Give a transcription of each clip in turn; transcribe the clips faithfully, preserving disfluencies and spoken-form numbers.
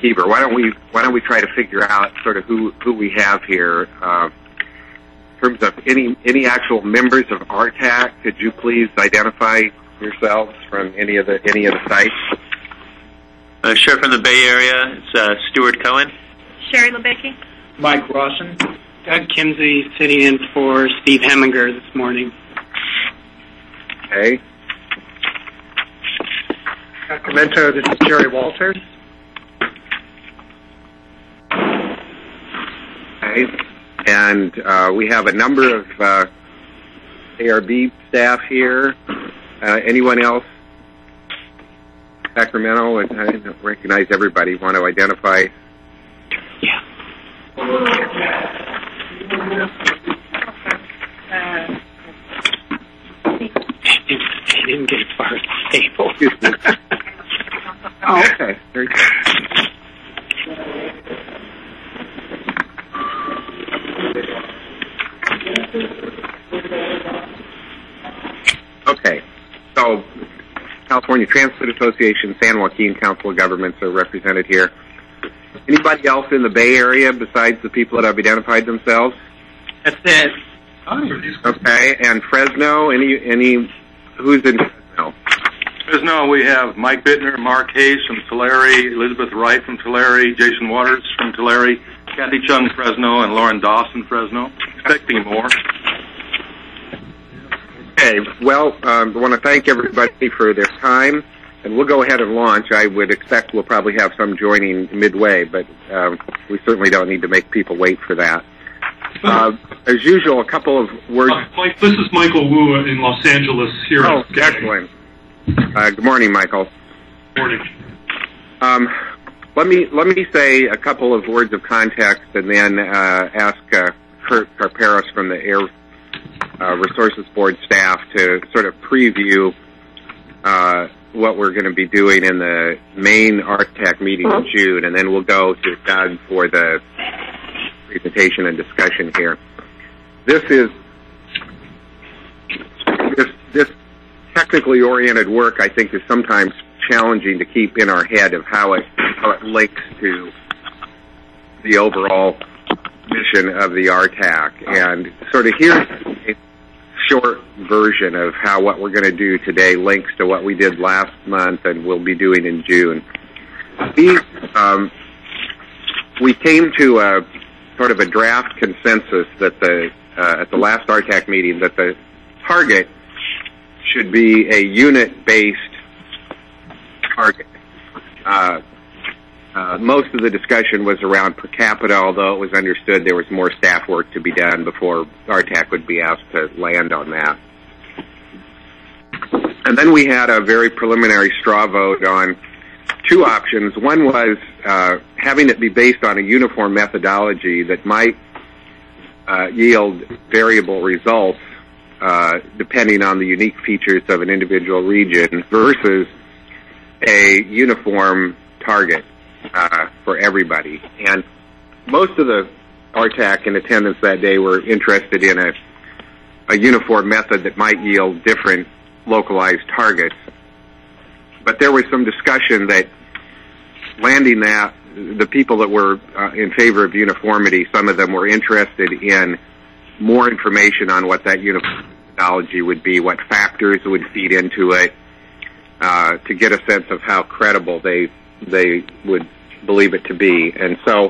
Heber, why don't we why don't we try to figure out sort of who, who we have here uh, in terms of any any actual members of R T A C? Could you please identify yourselves from any of the any of the sites? Uh, sure, from the Bay Area, it's uh, Stuart Cohen. Sherry LeBecki. Mike Rawson. Doug Kimsey sitting in for Steve Heminger this morning. Okay. Sacramento, this is Jerry Walters. Okay. And uh, we have a number of uh, A R B staff here. Uh, anyone else? Sacramento, and I don't recognize everybody. Want to identify? Yeah. He didn't get as far as the table. Oh, okay. Very good. Okay. So, California Transit Association, San Joaquin Council of Governments are represented here. Anybody else in the Bay Area besides the people that have identified themselves? That's it. Okay, and Fresno, any, any, who's in Fresno? Fresno, we have Mike Bittner, Mark Hayes from Tulare, Elizabeth Wright from Tulare, Jason Waters from Tulare, Kathy Chung, Fresno, and Lauren Dawson, Fresno. Expecting more. Okay, well, um, I want to thank everybody for their time, and we'll go ahead and launch. I would expect we'll probably have some joining midway, but um, we certainly don't need to make people wait for that. Uh, as usual, a couple of words. Uh, Mike, this is Michael Wu in Los Angeles here. Oh, excellent. Uh, good morning, Michael. Good morning. Um, let me let me say a couple of words of context, and then uh, ask uh, Kurt Carperos from the Air uh, Resources Board staff to sort of preview uh, what we're going to be doing in the main R T A C meeting in June, and then we'll go to Doug for the presentation and discussion here. This is this this technically oriented work, I think, is sometimes challenging to keep in our head of how it how it links to the overall mission of the R T A C. And sort of here's a short version of how what we're going to do today links to what we did last month and we'll be doing in June. We um, we came to a sort of a draft consensus that the uh, at the last R T A C meeting that the target should be a unit-based target. Uh, uh, most of the discussion was around per capita, although it was understood there was more staff work to be done before R T A C would be asked to land on that. And then we had a very preliminary straw vote on two options. One was uh, having it be based on a uniform methodology that might uh, yield variable results uh, depending on the unique features of an individual region versus a uniform target uh, for everybody. And most of the R T A C in attendance that day were interested in a, a uniform method that might yield different localized targets. But there was some discussion that landing that, the people that were uh, in favor of uniformity, some of them were interested in more information on what that uniform methodology would be, what factors would feed into it, uh, to get a sense of how credible they they would believe it to be. And so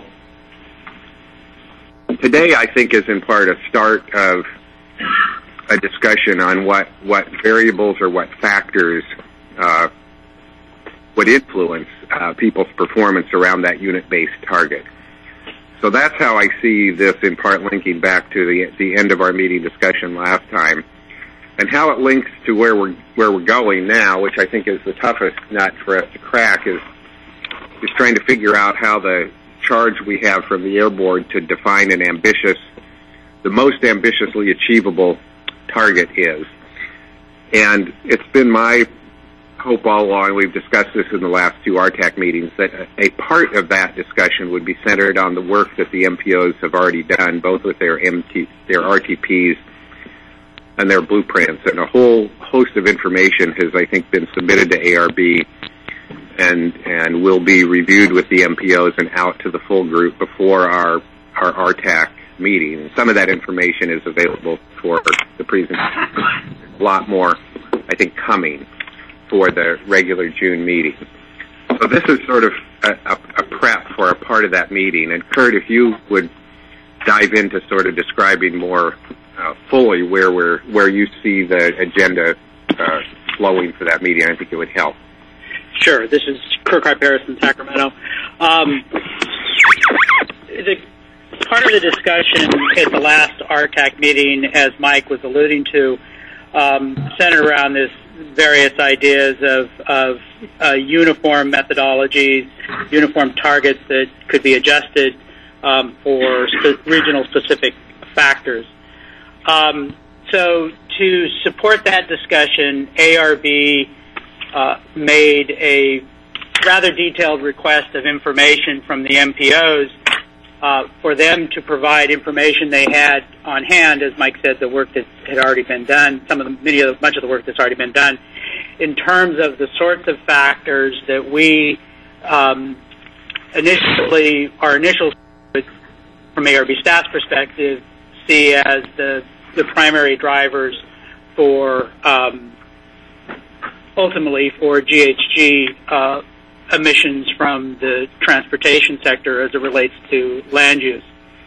today, I think, is in part a start of a discussion on what, what variables or what factors uh, would influence uh, people's performance around that unit-based target. So that's how I see this in part linking back to the the end of our meeting discussion last time, and how it links to where we're where we're going now, which I think is the toughest nut for us to crack, is is trying to figure out how the charge we have from the Air Board to define an ambitious, the most ambitiously achievable target is. And it's been my hope all along, we've discussed this in the last two R T A C meetings, that a part of that discussion would be centered on the work that the M P Os have already done, both with their M T, their R T Ps and their blueprints. And a whole host of information has, I think, been submitted to A R B and and will be reviewed with the M P Os and out to the full group before our our R T A C meeting. Some of that information is available for the presentation. A lot more, I think, coming for the regular June meeting. So this is sort of a, a, a prep for a part of that meeting. And Kurt, if you would dive into sort of describing more uh, fully where we're where you see the agenda uh, flowing for that meeting, I think it would help. Sure. This is Kirk Harparis in Sacramento. Um, the, part of the discussion at the last R T A C meeting, as Mike was alluding to, um, centered around this various ideas of, of uh, uniform methodologies, uniform targets that could be adjusted um, for spe- regional specific factors. Um, so to support that discussion, A R B uh, made a rather detailed request of information from the M P Os uh, for them to provide information they had on hand. As Mike said, the work that had already been done, some of the, many of the, much of the work that's already been done, in terms of the sorts of factors that we um, initially, our initial, from A R B staff's perspective, see as the the primary drivers for um, ultimately for G H G uh, emissions from the transportation sector as it relates to land use.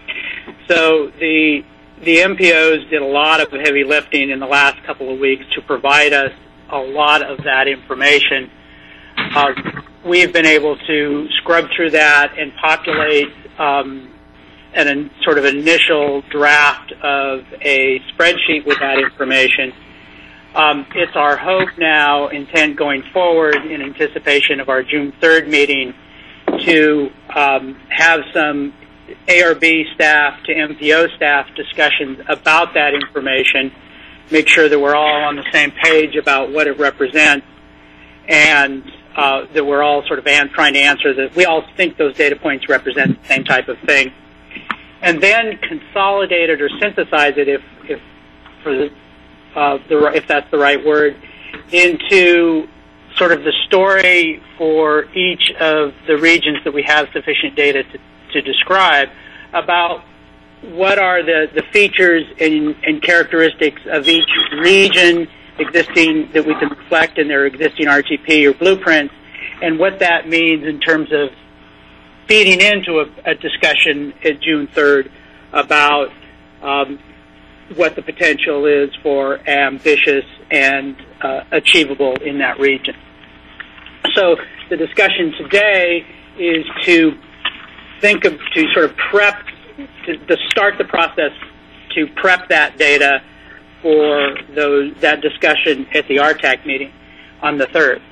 So the the M P Os did a lot of heavy lifting in the last couple of weeks to provide us a lot of that information. Uh, we've been able to scrub through that and populate um, an an sort of initial draft of a spreadsheet with that information. Um, it's our hope now, intent going forward in anticipation of our June third meeting, to um, have some A R B staff to M P O staff discussions about that information, make sure that we're all on the same page about what it represents, and uh, that we're all sort of an- trying to answer that we all think those data points represent the same type of thing, and then consolidate it or synthesize it, if, if for the Uh, the, if that's the right word, into sort of the story for each of the regions that we have sufficient data to, to describe about what are the, the features and, and characteristics of each region existing that we can reflect in their existing R T P or blueprints, and what that means in terms of feeding into a, a discussion at June third about um, what the potential is for ambitious and uh, achievable in that region. So the discussion today is to think of, to sort of prep, to, to start the process to prep that data for those, that discussion at the R T A C meeting on the third.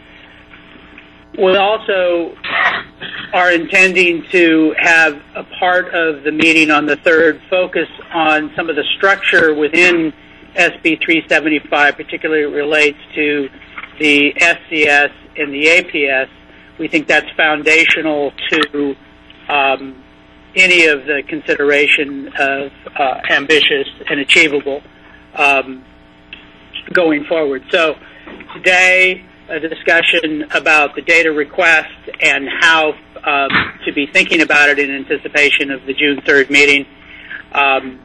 We also are intending to have a part of the meeting on the third focus on some of the structure within S B three seventy-five, particularly it relates to the S C S and the A P S. We think that's foundational to um, any of the consideration of uh, ambitious and achievable um, going forward. So today, a discussion about the data request and how um, to be thinking about it in anticipation of the June third meeting. Um,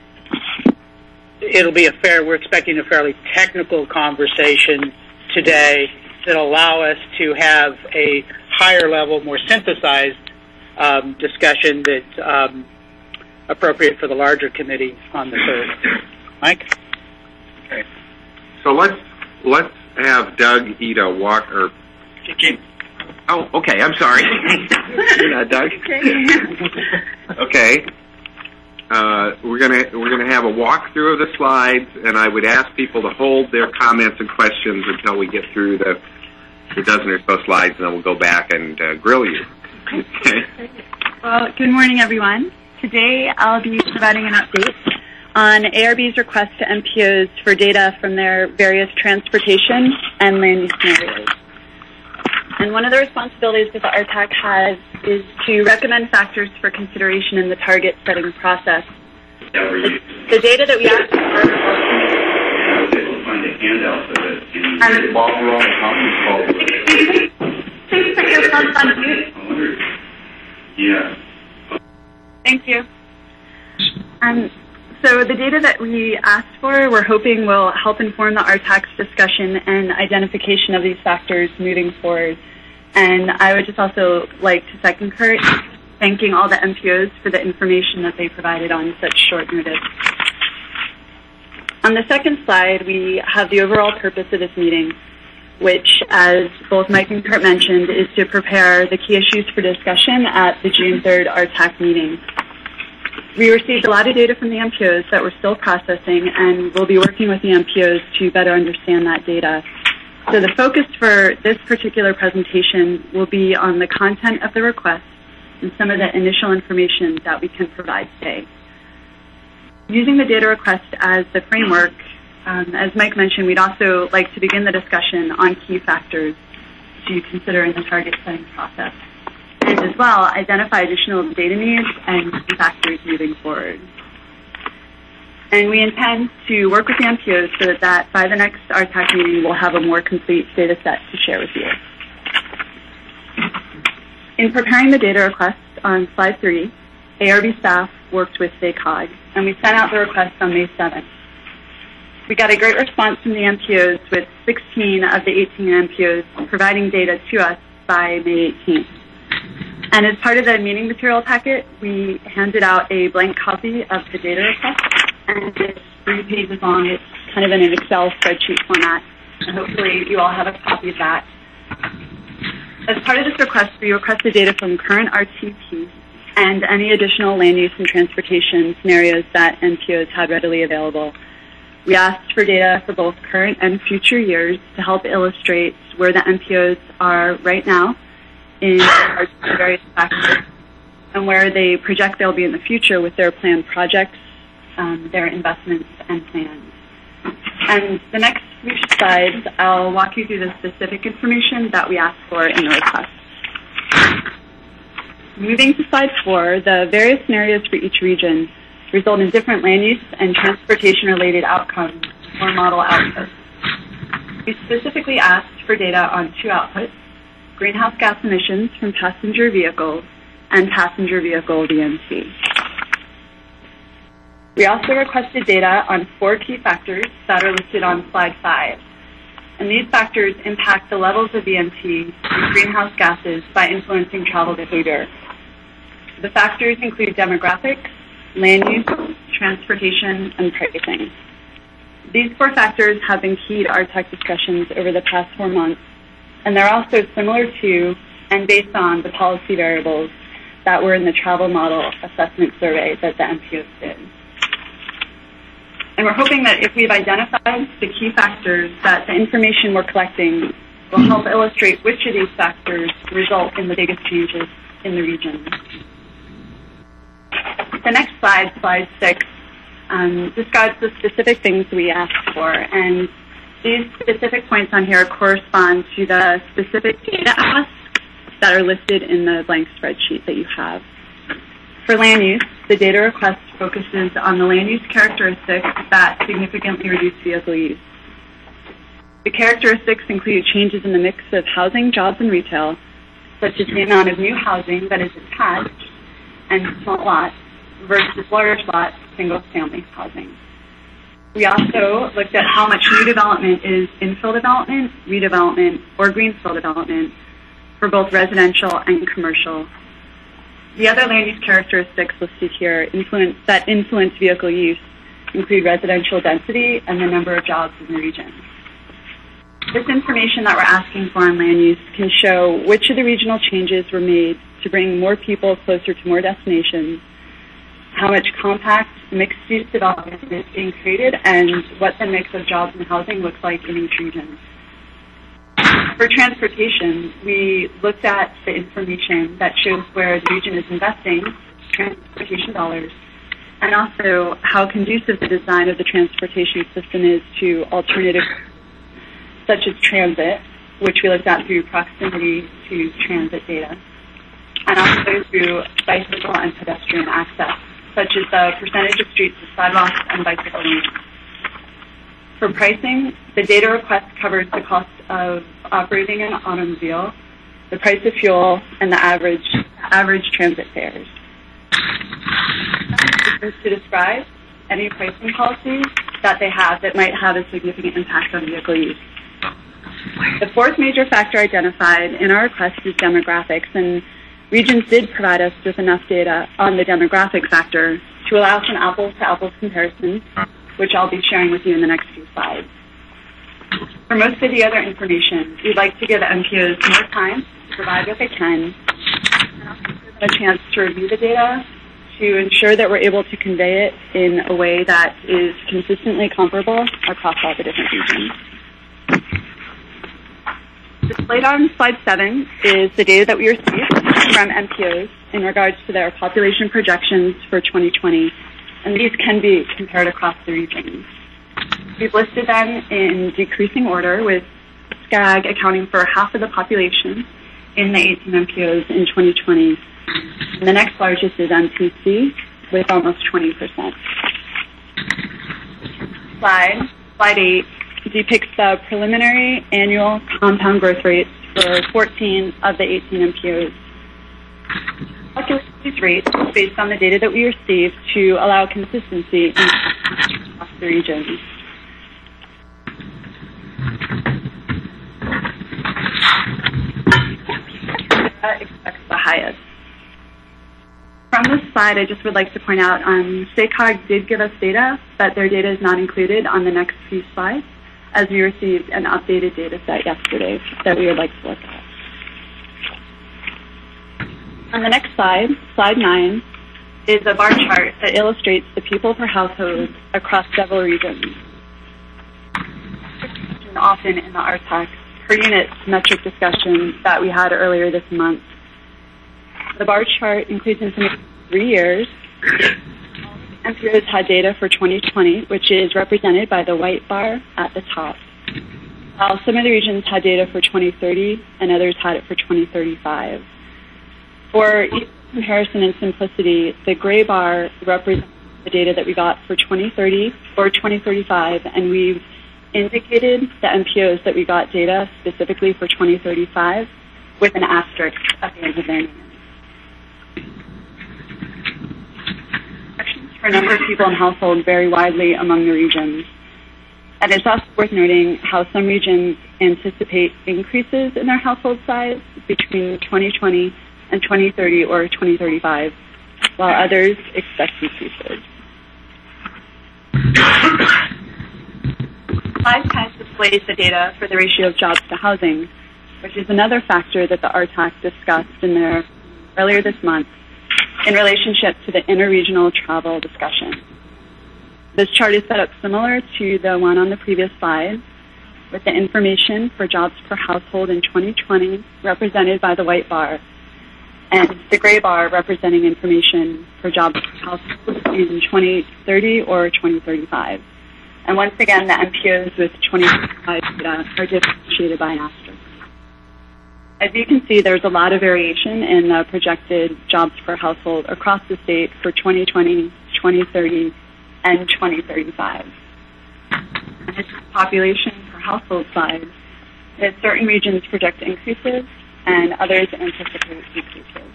it'll be a fair, we're expecting a fairly technical conversation today that'll allow us to have a higher level, more synthesized um, discussion that's um, appropriate for the larger committee on the third. Mike? Okay. So let's, let's have Doug Ida walk, or Jim. Oh, okay. I'm sorry. You're not Doug. Okay. Uh, we're gonna we're gonna have a walkthrough of the slides, and I would ask people to hold their comments and questions until we get through the, the dozen or so slides, and then we'll go back and uh, grill you. Okay. Well, good morning, everyone. Today I'll be providing an update on A R B's request to M P Os for data from their various transportation and land use scenarios. And one of the responsibilities that the R T A C has is to recommend factors for consideration in the target setting process. The, the data that we asked for find a handout of it. And while we're on the conference call, yourself on mute. Yeah. Thank you. Um, so the data that we asked for, we're hoping will help inform the R TAC's discussion and identification of these factors moving forward. And I would just also like to second Kurt, thanking all the M P Os for the information that they provided on such short notice. On the second slide, we have the overall purpose of this meeting, which, as both Mike and Kurt mentioned, is to prepare the key issues for discussion at the June third R TAC meeting. We received a lot of data from the M P Os that we're still processing, and we'll be working with the M P Os to better understand that data. So the focus for this particular presentation will be on the content of the request and some of the initial information that we can provide today. Using the data request as the framework, um, as Mike mentioned, we'd also like to begin the discussion on key factors to consider in the target setting process, and as well identify additional data needs and key factors moving forward. And we intend to work with the M P Os so that, that by the next R TAC meeting, we'll have a more complete data set to share with you. In preparing the data request on slide three, A R B staff worked with V A C O G, and we sent out the request on May seventh. We got a great response from the M P Os, with sixteen of the eighteen M P Os providing data to us by May eighteenth. And as part of the meeting material packet, we handed out a blank copy of the data request, and it's three pages long. It's kind of in an Excel spreadsheet format, and hopefully you all have a copy of that. As part of this request, we requested data from current R T P and any additional land use and transportation scenarios that M P Os had readily available. We asked for data for both current and future years to help illustrate where the M P Os are right now in regards to various factors and where they project they'll be in the future with their planned projects, um, their investments, and plans. And the next few slides, I'll walk you through the specific information that we asked for in the request. Moving to slide four, the various scenarios for each region result in different land use and transportation-related outcomes or model outputs. We specifically asked for data on two outputs: greenhouse gas emissions from passenger vehicles and passenger vehicle V M T. We also requested data on four key factors that are listed on slide five. And these factors impact the levels of V M T and greenhouse gases by influencing travel behavior. The factors include demographics, land use, transportation, and pricing. These four factors have been key to R TAC discussions over the past four months, and they're also similar to and based on the policy variables that were in the travel model assessment survey that the M P Os did. And we're hoping that if we've identified the key factors, that the information we're collecting will help illustrate which of these factors result in the biggest changes in the region. The next slide, slide six, um, describes the specific things we asked for. And these specific points on here correspond to the specific data asks that are listed in the blank spreadsheet that you have. For land use, the data request focuses on the land use characteristics that significantly reduce vehicle use. The characteristics include changes in the mix of housing, jobs, and retail, such as the amount of new housing that is attached and small lots versus large lot single-family housing. We also looked at how much new development is infill development, redevelopment, or greenfield development for both residential and commercial. The other land use characteristics listed here influence, that influence vehicle use include residential density and the number of jobs in the region. This information that we're asking for on land use can show which of the regional changes were made to bring more people closer to more destinations, how much compact mixed-use development is being created, and what the mix of jobs and housing looks like in each region. For transportation, we looked at the information that shows where the region is investing transportation dollars, and also how conducive the design of the transportation system is to alternatives such as transit, which we looked at through proximity to transit data, and also through bicycle and pedestrian access, such as the percentage of streets with sidewalks and bicycle lanes. For pricing, the data request covers the cost of operating an automobile, the price of fuel, and the average average transit fares. To describe any pricing policies that they have that might have a significant impact on vehicle use. The fourth major factor identified in our request is demographics, and regions did provide us with enough data on the demographic factor to allow some apples-to-apples comparisons, which I'll be sharing with you in the next few slides. For most of the other information, we'd like to give M P Os more time to provide what they can, and also give them a chance to review the data to ensure that we're able to convey it in a way that is consistently comparable across all the different regions. Displayed on slide seven is the data that we received from M P Os in regards to their population projections for twenty twenty, and these can be compared across the regions. We've listed them in decreasing order, with SCAG accounting for half of the population in the eighteen M P Os in twenty twenty. And the next largest is M T C, with almost twenty percent. Slide, slide eight, depicts the preliminary annual compound growth rates for fourteen of the eighteen M P Os. Calculate these rates based on the data that we received to allow consistency across the regions. Expects the highest. From this slide, I just would like to point out um, SACOG did give us data, but their data is not included on the next few slides, as we received an updated data set yesterday that we would like to look at. On the next slide, slide nine, is a bar chart that illustrates the people per household across several regions. Often in the R T A C per unit metric discussion that we had earlier this month. The bar chart includes information for three years. M P Os had data for twenty twenty, which is represented by the white bar at the top. While some of the regions had data for twenty thirty and others had it for twenty thirty-five. For each comparison and simplicity, the gray bar represents the data that we got for twenty thirty or twenty thirty-five, and we've indicated the M P Os that we got data specifically for twenty thirty-five with an asterisk at the end of their name. Projections for a number of people in households vary widely among the regions. And it's also worth noting how some regions anticipate increases in their household size between twenty twenty and twenty thirty or twenty thirty-five, while others expect decreases. Slide ten displays the data for the ratio of jobs to housing, which is another factor that the R T A C discussed in their earlier this month in relationship to the interregional travel discussion. This chart is set up similar to the one on the previous slide, with the information for jobs per household in twenty twenty represented by the white bar, and the gray bar representing information for jobs per household in twenty thirty or twenty thirty-five. And once again, the M P Os with twenty thirty-five data are differentiated by an asterisk. As you can see, there's a lot of variation in the projected jobs per household across the state for twenty twenty, twenty thirty, and twenty thirty-five. And this population per household size, that certain regions project increases and others anticipate decreases.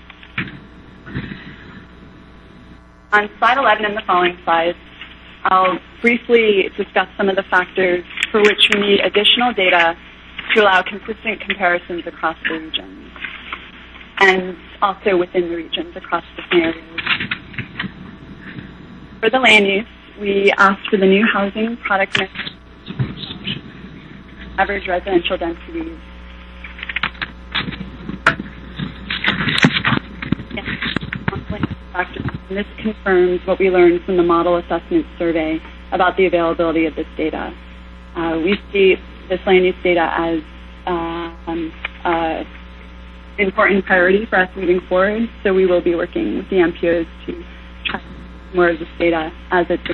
On slide eleven and the following slides, I'll briefly discuss some of the factors for which we need additional data to allow consistent comparisons across the regions, and also within the regions across the scenarios. For the land use, we asked for the new housing product mix, average residential densities, and this confirms what we learned from the model assessment survey about the availability of this data. Uh, we see this land use data as uh, um, uh, important priority for us moving forward, so we will be working with the M P Os to try more of this data as it's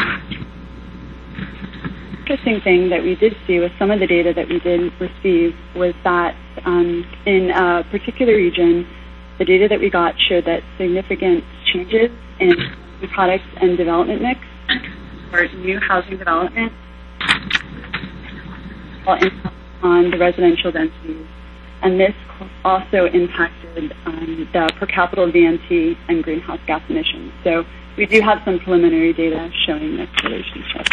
interesting thing that we did see with some of the data that we did receive was that um, in a particular region, the data that we got showed that significant changes in new products and development mix or new housing development will impact on the residential densities and this also impacted um, the per capita V N T and greenhouse gas emissions. So we do have some preliminary data showing this relationship.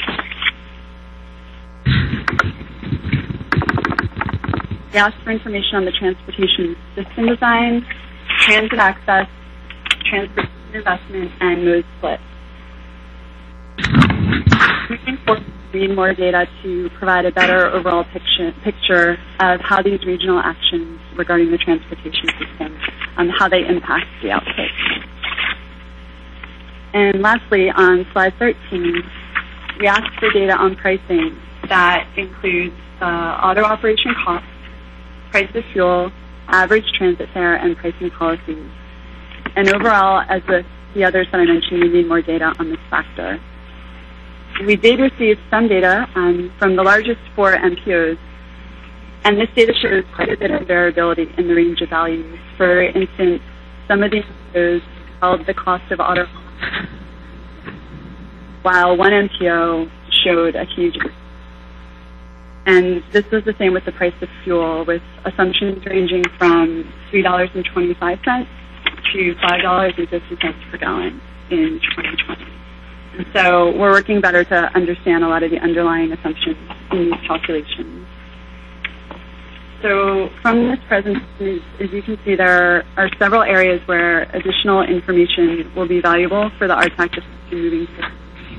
We asked for information on the transportation system design, transit access, transportation investment, and mode split. Moving forward, we need more data to provide a better overall picture, picture of how these regional actions regarding the transportation system, um, how they impact the output. And lastly, on slide thirteen, we asked for data on pricing that includes uh, auto operation costs, price of fuel, average transit fare, and pricing policies. And overall, as with the others that I mentioned, we need more data on this factor. We did receive some data um, from the largest four M P Os, and this data shows quite a bit of variability in the range of values. For instance, some of these M P Os held the cost of auto, while one M P O showed a huge increase. And this was the same with the price of fuel, with assumptions ranging from three dollars and twenty-five cents to five dollars and fifty cents per gallon in twenty twenty. And so we're working better to understand a lot of the underlying assumptions in these calculations. So from this presentation, as you can see, there are several areas where additional information will be valuable for the R TAC discussion moving forward.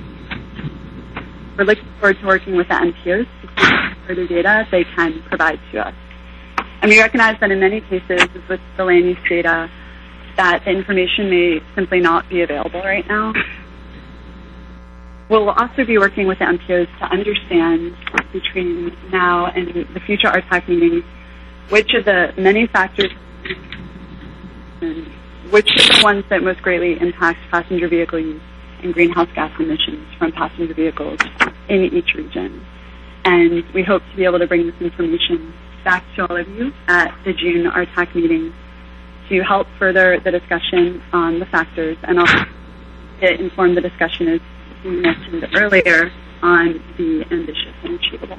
We're looking forward to working with the M P Os to see further data they can provide to us. And we recognize that in many cases, with the land use data, that the information may simply not be available right now. We'll also be working with the M P Os to understand between now and the future R TAC meetings which of the many factors and which are the ones that most greatly impact passenger vehicle use and greenhouse gas emissions from passenger vehicles in each region. And we hope to be able to bring this information back to all of you at the June R TAC meeting to help further the discussion on the factors and also to inform the discussion, as we mentioned earlier, on the ambitious and achievable.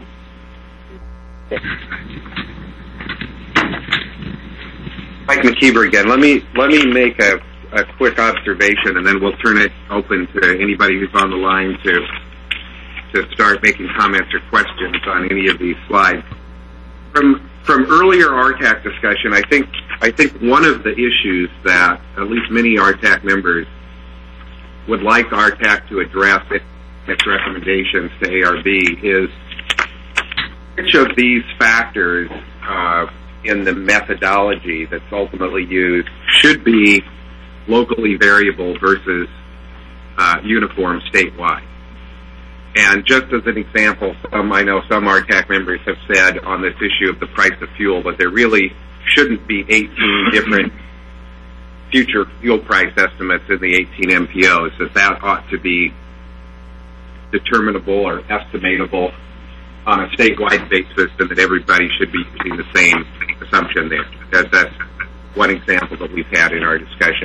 Mike McKeever again. Let me let me make a, a quick observation, and then we'll turn it open to anybody who's on the line to to start making comments or questions on any of these slides. From from earlier R TAC discussion, I think I think one of the issues that at least many R TAC members would like R TAC to address in its recommendations to A R B is which of these factors uh, in the methodology that's ultimately used should be locally variable versus uh, uniform statewide. And just as an example, some, I know some R TAC members have said on this issue of the price of fuel that there really shouldn't be eighteen different future fuel price estimates in the eighteen M P Os, that that ought to be determinable or estimatable on a statewide basis, and that everybody should be using the same assumption there. That, that's one example that we've had in our discussion.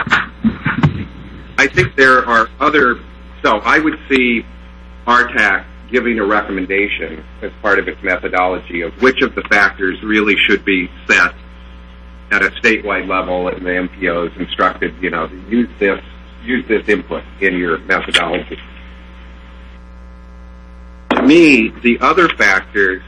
I think there are other, so I would see R TAC giving a recommendation as part of its methodology of which of the factors really should be set at a statewide level, and the M P Os instructed, you know, to use this, use this input in your methodology. To me, the other factors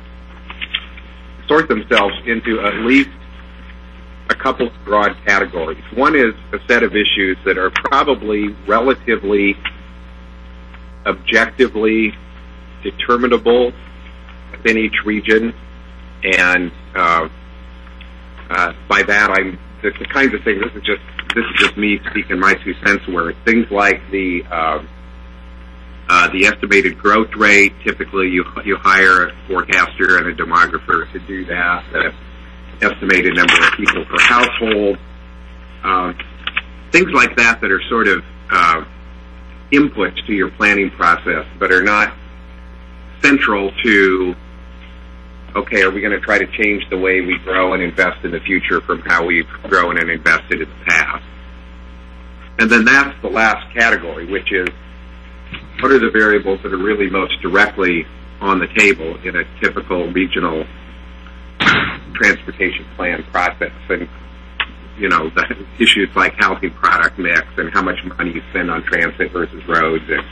sort themselves into at least a couple of broad categories. One is a set of issues that are probably relatively objectively determinable within each region, and uh, uh, by that I'm the, the kinds of things. This is just this is just me speaking my two cents worth. Things like the uh, uh, the estimated growth rate. Typically, you you hire a forecaster and a demographer to do that. The estimated number of people per household. Uh, things like that that are sort of uh, inputs to your planning process, but are not central to, okay, are we going to try to change the way we grow and invest in the future from how we've grown and invested in the past? And then that's the last category, which is what are the variables that are really most directly on the table in a typical regional transportation plan process, and you know the issues like housing product mix and how much money you spend on transit versus roads, and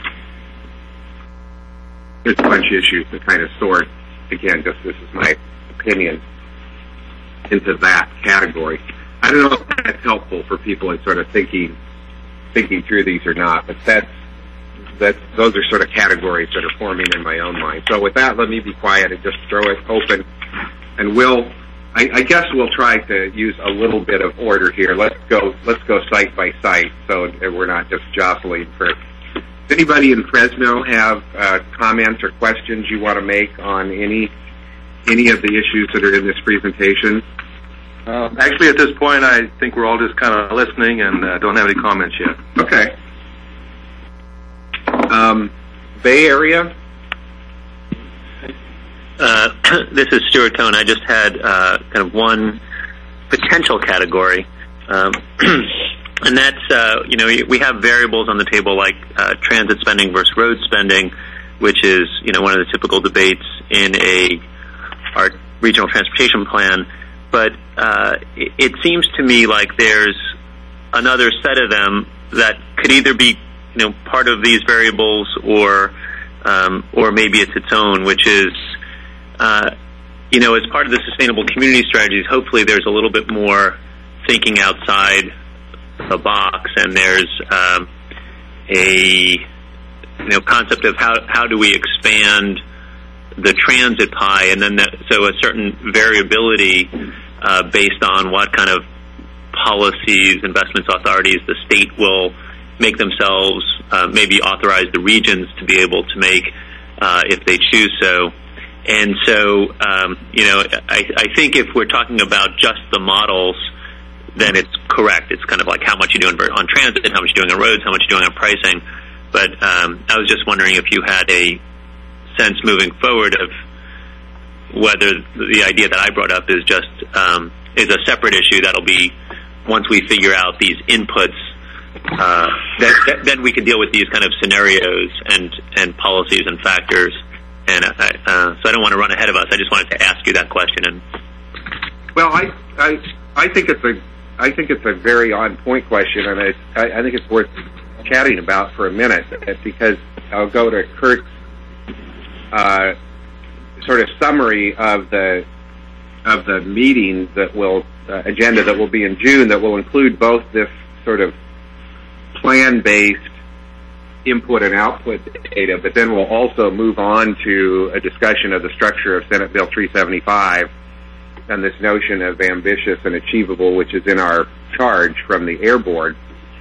there's a bunch of issues to kind of sort. Again, just this is my opinion into that category. I don't know if that's helpful for people in sort of thinking thinking through these or not, but that's that those are sort of categories that are forming in my own mind. So with that, let me be quiet and just throw it open, and we'll. I, I guess we'll try to use a little bit of order here. Let's go. Let's go site by site, so we're not just jostling for. Does anybody in Fresno have uh, comments or questions you want to make on any any of the issues that are in this presentation? Uh, actually, at this point, I think we're all just kind of listening and uh, don't have any comments yet. Okay. Um, Bay Area? Uh, this is Stuart Cohen. I just had uh, kind of one potential category, um, and that's, uh, you know, we have variables on the table like uh, transit spending versus road spending, which is, you know, one of the typical debates in a our regional transportation plan. But uh, it, it seems to me like there's another set of them that could either be, you know, part of these variables, or um, or maybe it's its own, which is, uh, you know, as part of the sustainable community strategies, hopefully there's a little bit more thinking outside the box, and there's um, a you know concept of how how do we expand the transit pie, and then the, so a certain variability uh, based on what kind of policies, investments, authorities the state will make themselves, uh, maybe authorize the regions to be able to make uh, if they choose so. And so, um, you know, I, I think if we're talking about just the models, then it's correct. It's kind of like how much you're doing on transit, how much you're doing on roads, how much you're doing on pricing. But um, I was just wondering if you had a sense moving forward of whether the idea that I brought up is just um, is a separate issue that'll be, once we figure out these inputs, uh, that, that, then we can deal with these kind of scenarios and, and policies and factors. And I, uh, so I don't want to run ahead of us. I just wanted to ask you that question. And well, I I I think it's a I think it's a very on point question, and I I think it's worth chatting about for a minute, because I'll go to Kurt's uh, sort of summary of the of the meeting that will uh, agenda that will be in June, that will include both this sort of plan-based input and output data, but then we'll also move on to a discussion of the structure of Senate Bill three seventy-five and this notion of ambitious and achievable, which is in our charge from the Air Board.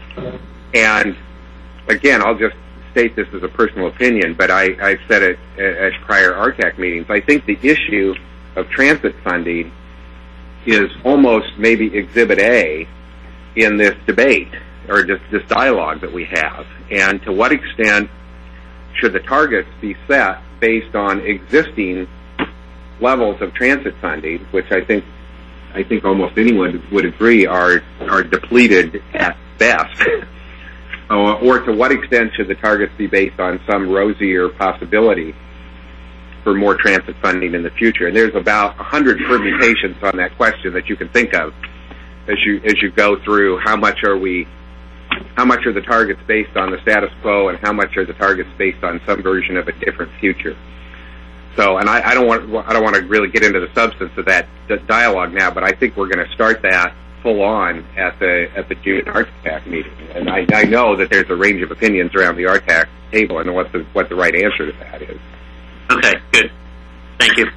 And again, I'll just state this as a personal opinion, but I, I've said it at prior R TAC meetings. I think the issue of transit funding is almost maybe Exhibit A in this debate, or just this dialogue that we have. And to what extent should the targets be set based on existing levels of transit funding, which I think I think almost anyone would agree are are depleted at best, or, or to what extent should the targets be based on some rosier possibility for more transit funding in the future? And there's about a hundred permutations on that question that you can think of as you as you go through how much are we how much are the targets based on the status quo, and how much are the targets based on some version of a different future. So, and I, I don't want I don't want to really get into the substance of that dialogue now, but I think we're going to start that full on at the at the June R TAC meeting. And I, I know that there's a range of opinions around the R TAC table, and what the what the right answer to that is. Okay, good. Thank you.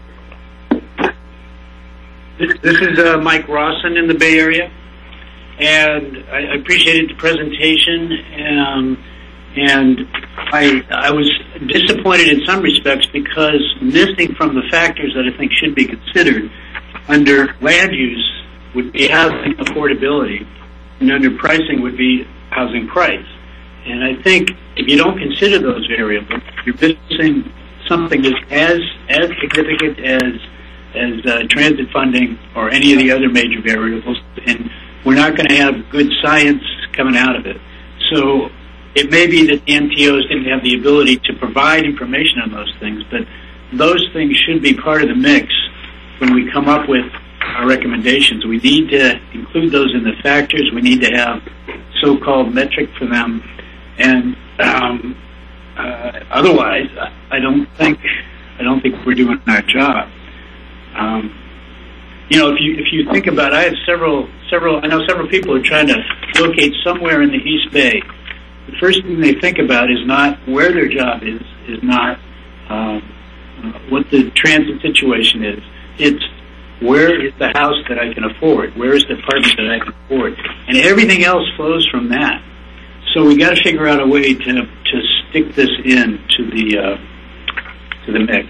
This, this is uh, Mike Rawson in the Bay Area, and I appreciated the presentation. Um, and I I was disappointed in some respects, because missing from the factors that I think should be considered under land use would be housing affordability, and under pricing would be housing price. And I think if you don't consider those variables, you're missing something that's as as significant as as uh, transit funding or any of the other major variables, and we're not going to have good science coming out of it. So it may be that the M T Os didn't have the ability to provide information on those things, but those things should be part of the mix when we come up with our recommendations. We need to include those in the factors. We need to have so-called metric for them, and um, uh, otherwise, I don't think I don't think we're doing our job. Um, you know, if you if you think about, it, I have several several. I know several people are trying to locate somewhere in the East Bay. The first thing they think about is not where their job is, is not um, uh, what the transit situation is. It's where is the house that I can afford? Where is the apartment that I can afford? And everything else flows from that. So we got to figure out a way to to stick this in to the uh, to the mix.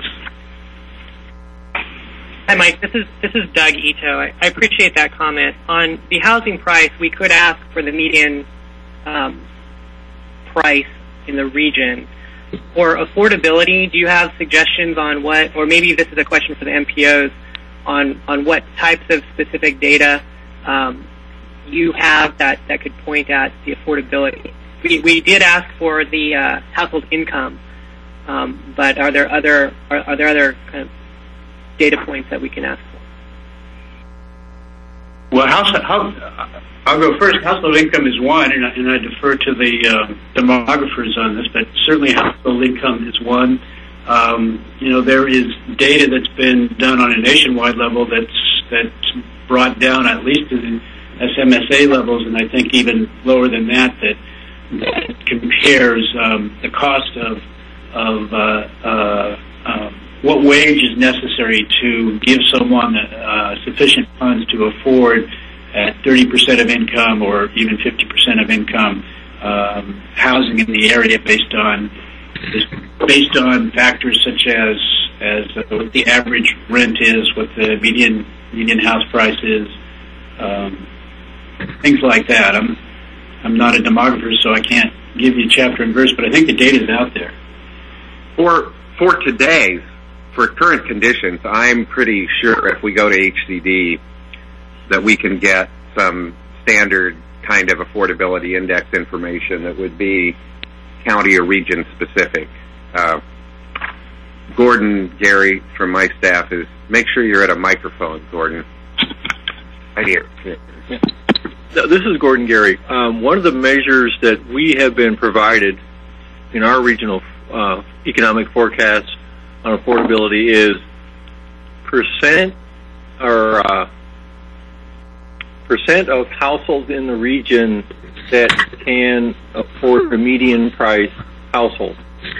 Hi, Mike. This is this is Doug Ito. I, I appreciate that comment. On the housing price, we could ask for the median um, price in the region. For affordability, do you have suggestions on what, or maybe this is a question for the M P Os, on, on what types of specific data um, you have that, that could point at the affordability? We, we did ask for the uh, household income, um, but are there other are, are there other kind of data points that we can ask for? Well, house, house, I'll go first. Household income is one, and I, and I defer to the uh, demographers on this, but certainly household income is one. Um, you know, there is data that's been done on a nationwide level that's that's brought down at least to the S M S A levels, and I think even lower than that, that, that compares um, the cost of of uh, uh, uh, what wage is necessary to give someone uh, sufficient funds to afford at thirty percent of income or even fifty percent of income um, housing in the area based on based on factors such as as uh, what the average rent is, what the median median house price is, um, things like that. I'm I'm not a demographer, so I can't give you chapter and verse, but I think the data is out there. For for today's for current conditions, I'm pretty sure if we go to H C D that we can get some standard kind of affordability index information that would be county or region specific. Uh, Gordon Gary from my staff is, make sure you're at a microphone, Gordon. Right here. Yeah. This is Gordon Gary. Um, one of the measures that we have been provided in our regional uh, economic forecast on affordability is percent or uh, percent of households in the region that can afford a median price household,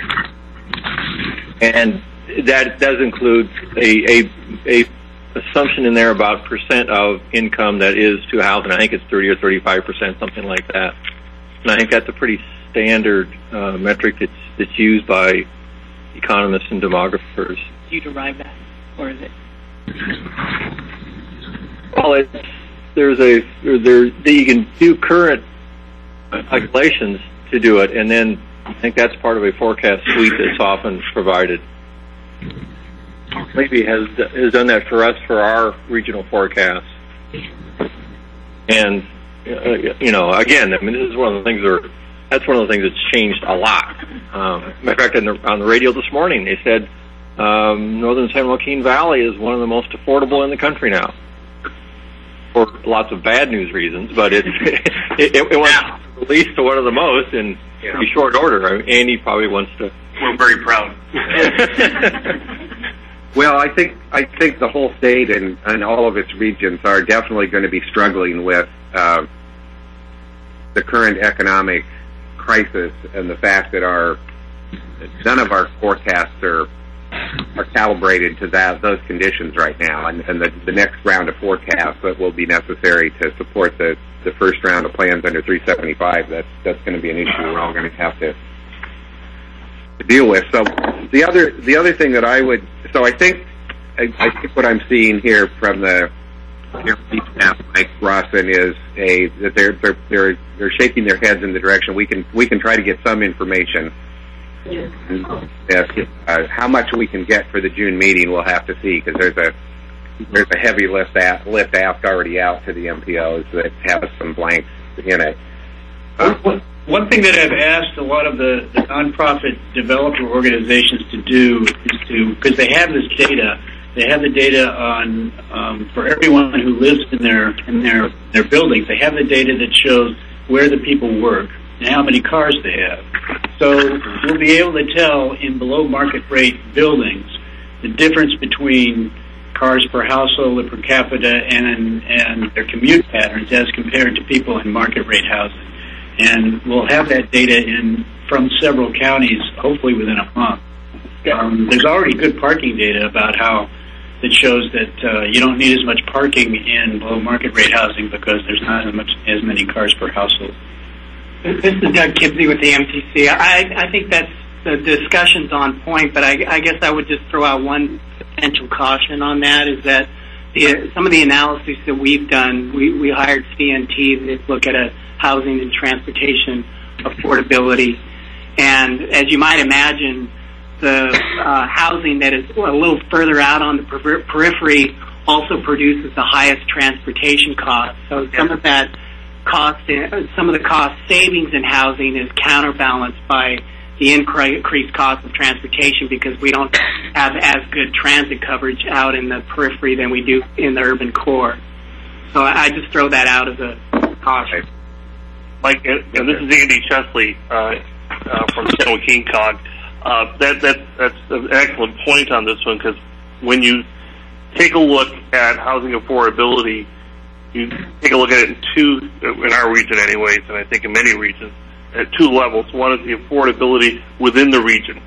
and that does include a, a a assumption in there about percent of income that is to housing. I think it's thirty or thirty-five percent, something like that. And I think that's a pretty standard uh, metric that's that's used by economists and demographers. Do you derive that, or is it? Well, it's, there's a there you can do current calculations to do it, and then I think that's part of a forecast suite that's often provided. Maybe has has done that for us for our regional forecasts, and uh, you know, again, I mean, this is one of the things that are, that's one of the things that's changed a lot. Um, matter of fact, on the, on the radio this morning, they said um, Northern San Joaquin Valley is one of the most affordable in the country now, for lots of bad news reasons, but it it, it, it went yeah. from the least to one of the most in yeah. pretty short order. I mean, Andy probably wants to. We're very proud. Well, I think I think the whole state and, and all of its regions are definitely going to be struggling with uh, the current economic crisis and the fact that our none of our forecasts are are calibrated to that those conditions right now, and, and the, the next round of forecasts that will be necessary to support the, the first round of plans under three seventy-five. That's that's going to be an issue we're all going to have to, to deal with. So the other the other thing that I would so I think I, I think what I'm seeing here from the staff, Mike Rawson, is a that they're they're they're they're shaking their heads in the direction we can we can try to get some information. And, uh, how much we can get for the June meeting, we'll have to see, because there's a there's a heavy lift ask, lift ask already out to the M P Os that have some blanks in it. Uh, one, one thing that I've asked a lot of the, the nonprofit developer organizations to do is to, because they have this data, They have the data on um, for everyone who lives in their in their their buildings. They have the data that shows where the people work and how many cars they have. So we'll be able to tell in below market rate buildings the difference between cars per household or per capita and and their commute patterns as compared to people in market rate housing. And we'll have that data in from several counties, hopefully within a month. Um, there's already good parking data about how that shows that uh, you don't need as much parking in below market rate housing because there's not as much as many cars per household. This is Doug Kibsey with the M T C. I, I think that's the discussion's on point, but I, I guess I would just throw out one potential caution on that is that the, some of the analysis that we've done, we, we hired C N T to look at a housing and transportation affordability. And as you might imagine, the uh, housing that is a little further out on the per- periphery also produces the highest transportation costs. So some of that cost, some of the cost savings in housing is counterbalanced by the increased cost of transportation because we don't have as good transit coverage out in the periphery than we do in the urban core. So I just throw that out as a caution. Mike, and this is Andy Chesley uh, uh, from San Joaquin Cog. Uh, that, that, that's an excellent point on this one because when you take a look at housing affordability, you take a look at it in two, in our region anyways, and I think in many regions, at two levels. One is the affordability within the region,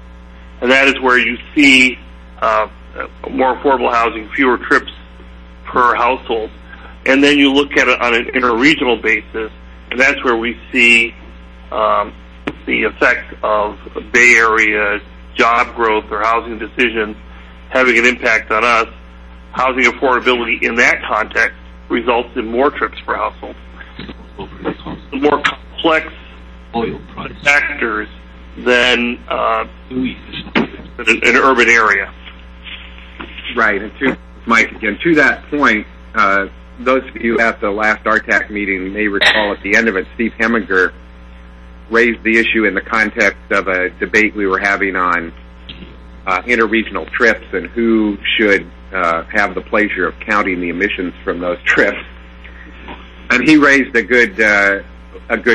and that is where you see uh, more affordable housing, fewer trips per household. And then you look at it on an interregional basis, and that's where we see um, the effect of Bay Area job growth or housing decisions having an impact on us. Housing affordability in that context results in more trips per household. The more complex factors than uh, an, an urban area. Right, and to Mike again, to that point, uh, those of you at the last R T A C meeting may recall at the end of it, Steve Heminger raised the issue in the context of a debate we were having on uh, interregional trips and who should uh, have the pleasure of counting the emissions from those trips. And he raised a good uh, a good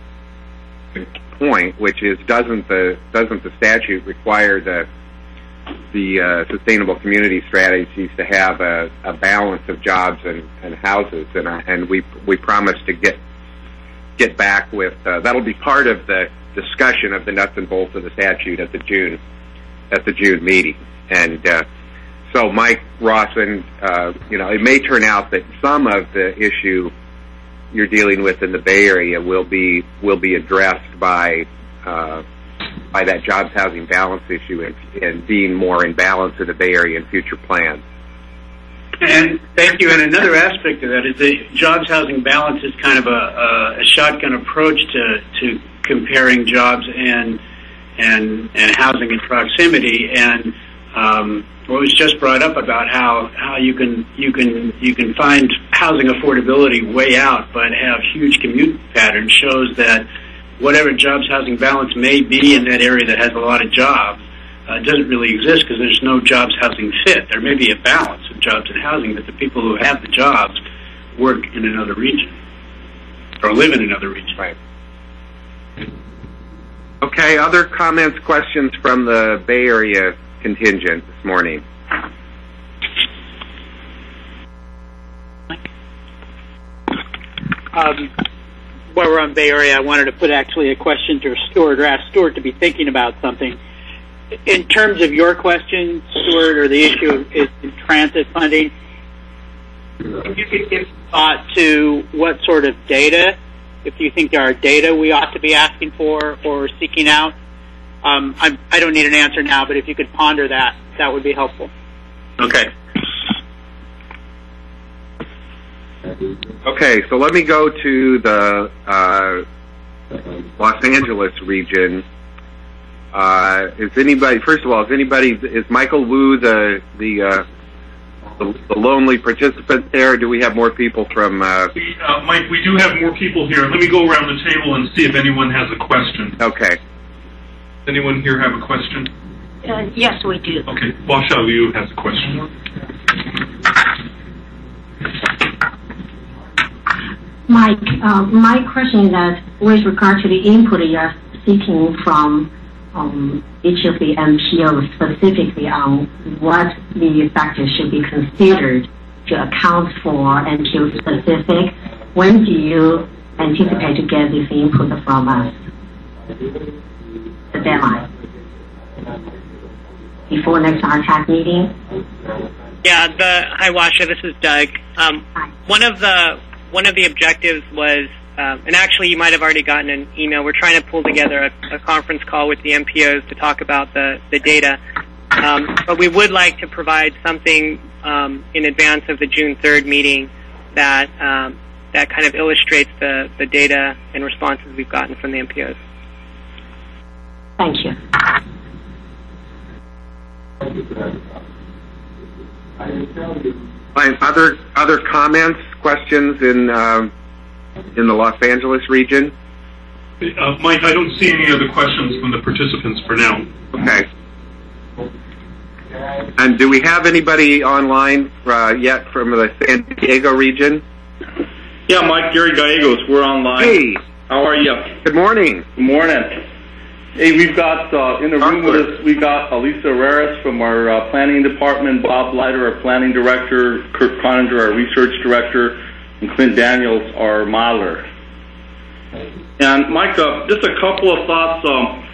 point, which is doesn't the doesn't the statute require the the uh, sustainable community strategies to have a, a balance of jobs and, and houses, and uh, and we we promised to get get back with uh, that'll be part of the discussion of the nuts and bolts of the statute at the June at the June meeting. And uh, so, Mike Rawson, uh, you know, it may turn out that some of the issue you're dealing with in the Bay Area will be will be addressed by uh, by that jobs housing balance issue and, and being more in balance in the Bay Area in future plans. And thank you. And another aspect of that is that jobs housing balance is kind of a, a, a shotgun approach to, to comparing jobs and and and housing in proximity. And um, what was just brought up about how, how you can you can you can find housing affordability way out, but have huge commute patterns shows that whatever jobs housing balance may be in that area that has a lot of jobs uh, doesn't really exist because there's no jobs housing fit. There may be a balance of jobs and housing, but the people who have the jobs work in another region or live in another region. Right. Okay, other comments, questions from the Bay Area contingent this morning? Um, while we're on Bay Area, I wanted to put actually a question to Stuart, or ask Stuart to be thinking about something. In terms of your question, Stuart, or the issue of is in transit funding, if you could give thought to what sort of data, if you think there are data we ought to be asking for or seeking out. Um, I, I don't need an answer now, but if you could ponder that, that would be helpful. Okay. Okay, so let me go to the uh, Los Angeles region. Uh, is anybody? First of all, is anybody? Is Michael Wu the the, uh, the the lonely participant there? Or do we have more people from? Uh... Uh, Mike, we do have more people here. Let me go around the table and see if anyone has a question. Okay. Anyone here have a question? Uh, yes, we do. Okay. Basha Liu has a question. Mike, uh, my question is that with regard to the input you're seeking from um, each of the M P Os, specifically on what the factors should be considered to account for M P O specific, when do you anticipate to get this input from us? The deadline? Before next R TAC meeting? Yeah, the, hi Washa, this is Doug. Um, one of the one of the objectives was, um, and actually you might have already gotten an email, we're trying to pull together a, a conference call with the M P Os to talk about the, the data. Um, but we would like to provide something um, in advance of the June third meeting that um, that kind of illustrates the, the data and responses we've gotten from the M P Os. Thank you. Fine. Other other comments, questions in uh, in the Los Angeles region? Uh, Mike, I don't see any other questions from the participants for now. Okay. And do we have anybody online uh, yet from the San Diego region? Yeah, Mike, Gary Gallegos, we're online. Hey. How are you? Good morning. Good morning. Hey, we've got uh, in the room with us, we've got Elisa Herreras from our uh, planning department, Bob Leiter, our planning director, Kurt Coninger, our research director, and Clint Daniels, our modeler. And Mike, uh, just a couple of thoughts. Um,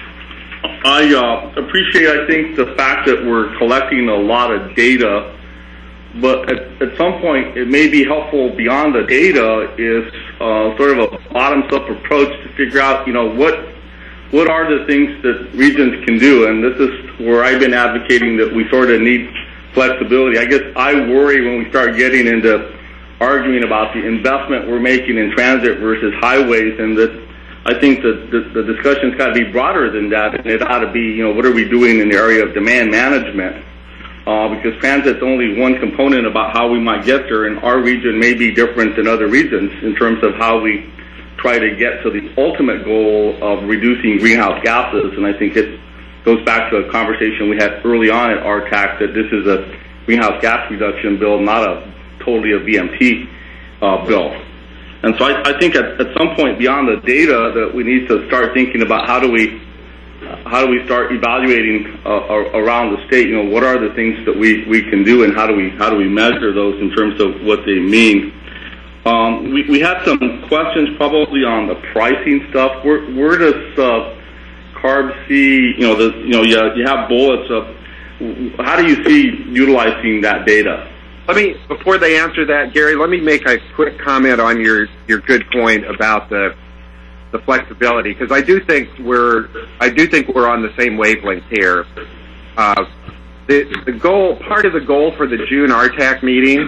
I uh, appreciate, I think, the fact that we're collecting a lot of data, but at, at some point it may be helpful beyond the data is uh, sort of a bottoms-up approach to figure out, you know, what what are the things that regions can do, and this is where I've been advocating that we sort of need flexibility. I guess I worry when we start getting into arguing about the investment we're making in transit versus highways, and that I think that the, the discussion's got to be broader than that, and it ought to be, you know, what are we doing in the area of demand management? Uh, because transit's only one component about how we might get there, and our region may be different than other regions in terms of how we try to get to the ultimate goal of reducing greenhouse gases. And I think it goes back to a conversation we had early on at R TAC that this is a greenhouse gas reduction bill, not a totally a V M T uh, bill. And so I, I think at, at some point beyond the data that we need to start thinking about how do we how do we start evaluating uh, around the state, you know, what are the things that we, we can do, and how do we how do we measure those in terms of what they mean. Um, we, we had some questions probably on the pricing stuff. Where, where does uh, CARB see, you know, the, you know, you, you have bullets of, how do you see utilizing that data? Let me, before they answer that, Gary, let me make a quick comment on your, your good point about the the flexibility, because I do think we're I do think we're on the same wavelength here. Uh, the the goal, part of the goal for the June R TAC meeting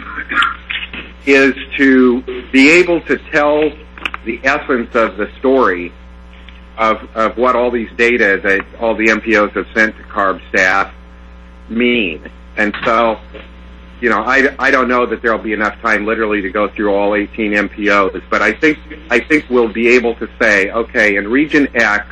is to be able to tell the essence of the story of of what all these data that all the M P Os have sent to CARB staff mean. And so, you know, I, I don't know that there'll be enough time literally to go through all eighteen M P Os, but I think I think we'll be able to say, okay, in Region X,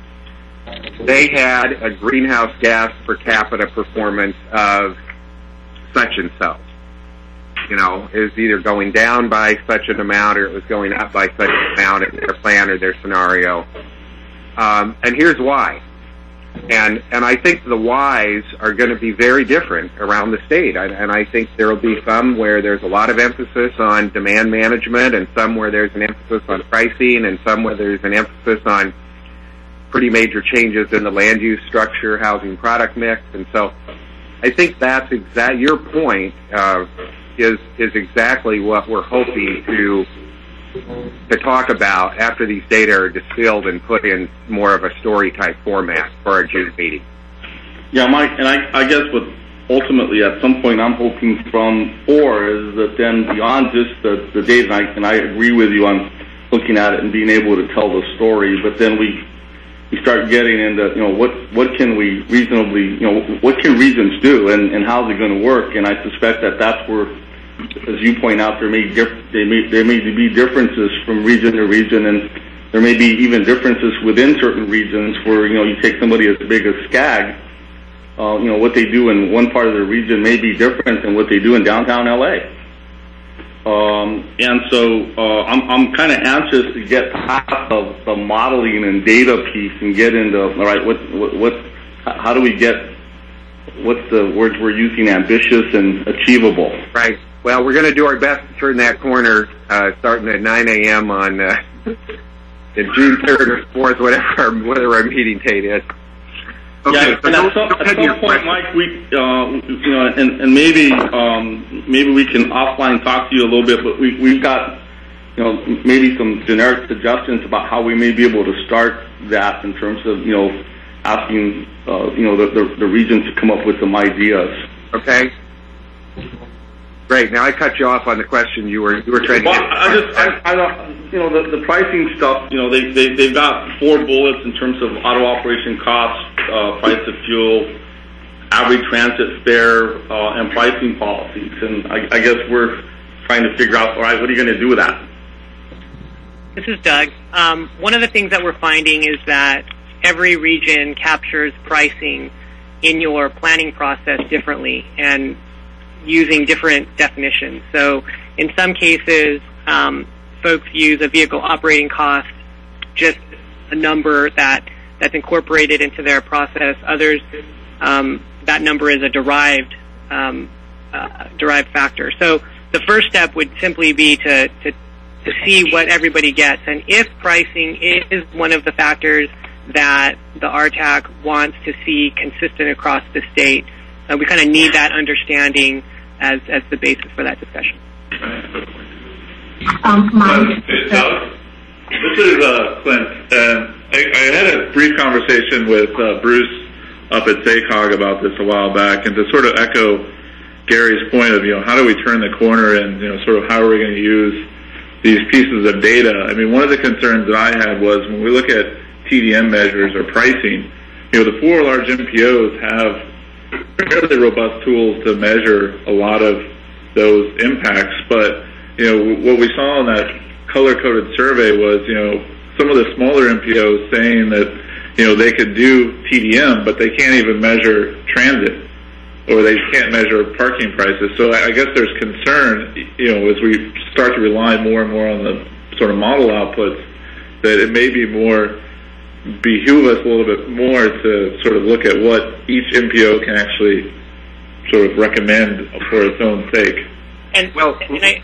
they had a greenhouse gas per capita performance of such and so. You know, it was either going down by such an amount or it was going up by such an amount in their plan or their scenario. Um, and here's why. And and I think the whys are going to be very different around the state. And, and I think there will be some where there's a lot of emphasis on demand management, and some where there's an emphasis on pricing, and some where there's an emphasis on pretty major changes in the land use structure, housing product mix. And so I think that's exact. Your point uh, is is exactly what we're hoping to to talk about after these data are distilled and put in more of a story type format for our June meeting. Yeah, Mike, and I, I guess what ultimately at some point I'm hoping from for is that then beyond just the, the data, and I, and I agree with you on looking at it and being able to tell the story, but then we we start getting into, you know, what what can we reasonably, you know, what can regions do, and, and how's it going to work? And I suspect that that's where, as you point out, there may, diff- there may there may be differences from region to region, and there may be even differences within certain regions where, you know, you take somebody as big as SCAG, uh, you know, what they do in one part of the region may be different than what they do in downtown L A. Um, and so uh, I'm, I'm kind of anxious to get past the, the modeling and data piece and get into, all right, what, what, what how do we get, what's the words we're using, ambitious and achievable? Right. Well, we're going to do our best to turn that corner uh, starting at nine a.m. on uh, June third or fourth, whatever our, whatever our meeting date is. Okay, yeah, so and don't, at some, don't at some point, question. Mike, we, uh, you know, and, and maybe, um, maybe we can offline talk to you a little bit, but we, we've got, you know, maybe some generic suggestions about how we may be able to start that in terms of, you know, asking, uh, you know, the, the, the region to come up with some ideas. Okay. Great. Now I cut you off on the question you were you were trying to. Well, get. I just, I, I don't, you know, the, the pricing stuff. You know, they they they've got four bullets in terms of auto operation costs, uh, price of fuel, average transit fare, uh, and pricing policies. And I, I guess we're trying to figure out, all right, what are you going to do with that? This is Doug. Um, one of the things that we're finding is that every region captures pricing in your planning process differently and using different definitions. So in some cases, um, folks use a vehicle operating cost, just a number that, that's incorporated into their process. Others, um, that number is a derived um, uh, derived factor. So the first step would simply be to, to, to see what everybody gets. And if pricing is one of the factors that the R T A C wants to see consistent across the state, Uh, we kind of need that understanding as as the basis for that discussion. Um, Mike. Hey, Doug, this is uh, Clint. Uh, I, I had a brief conversation with uh, Bruce up at SACOG about this a while back, and to sort of echo Gary's point of, you know, how do we turn the corner and, you know, sort of how are we going to use these pieces of data? I mean, one of the concerns that I had was when we look at T D M measures or pricing, you know, the four large M P Os have fairly robust tools to measure a lot of those impacts, but, you know, what we saw in that color-coded survey was, you know, some of the smaller M P Os saying that, you know, they could do T D M, but they can't even measure transit, or they can't measure parking prices. So I guess there's concern, you know, as we start to rely more and more on the sort of model outputs, that it may be more behoove us a little bit more to sort of look at what each M P O can actually sort of recommend for its own sake. And well, and I,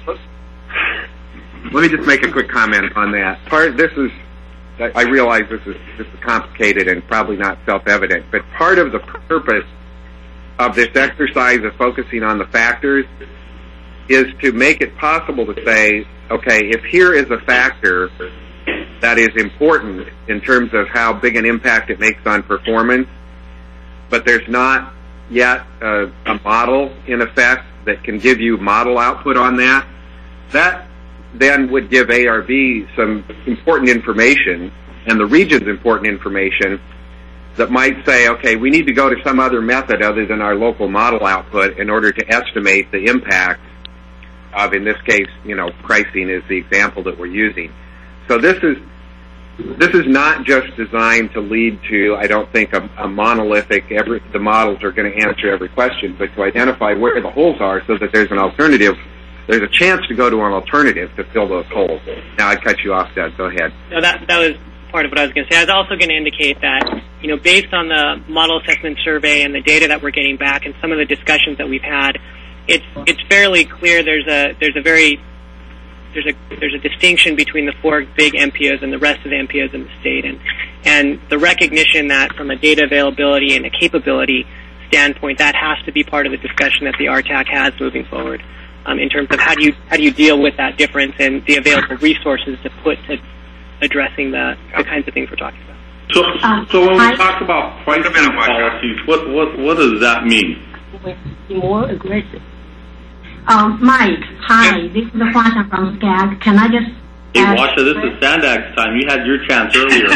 let me just make a quick comment on that. Part this is, I realize this is this is complicated and probably not self-evident, but part of the purpose of this exercise of focusing on the factors is to make it possible to say, okay, if here is a factor that is important in terms of how big an impact it makes on performance, but there's not yet a, a model in effect that can give you model output on that, that then would give A R B some important information, and the region's important information, that might say, okay, we need to go to some other method other than our local model output in order to estimate the impact of, in this case, you know, pricing is the example that we're using. So this is this is not just designed to lead to, I don't think, a, a monolithic, every, the models are going to answer every question, but to identify where the holes are so that there's an alternative, there's a chance to go to an alternative to fill those holes. Now, I cut you off, Dad. Go ahead. No, that, that was part of what I was going to say. I was also going to indicate that, you know, based on the model assessment survey and the data that we're getting back and some of the discussions that we've had, it's it's fairly clear there's a there's a very There's a there's a distinction between the four big M P Os and the rest of the M P Os in the state, and and the recognition that from a data availability and a capability standpoint, that has to be part of the discussion that the R T A C has moving forward, um, in terms of how do you how do you deal with that difference and the available resources to put to addressing the, the kinds of things we're talking about. So, so when we talk about pricing policies, what what what does that mean? More aggressive. Um, Mike, hi, this is Huashan from S C A G. Can I just... Hey, Washa, this is Sandax time. You had your chance earlier.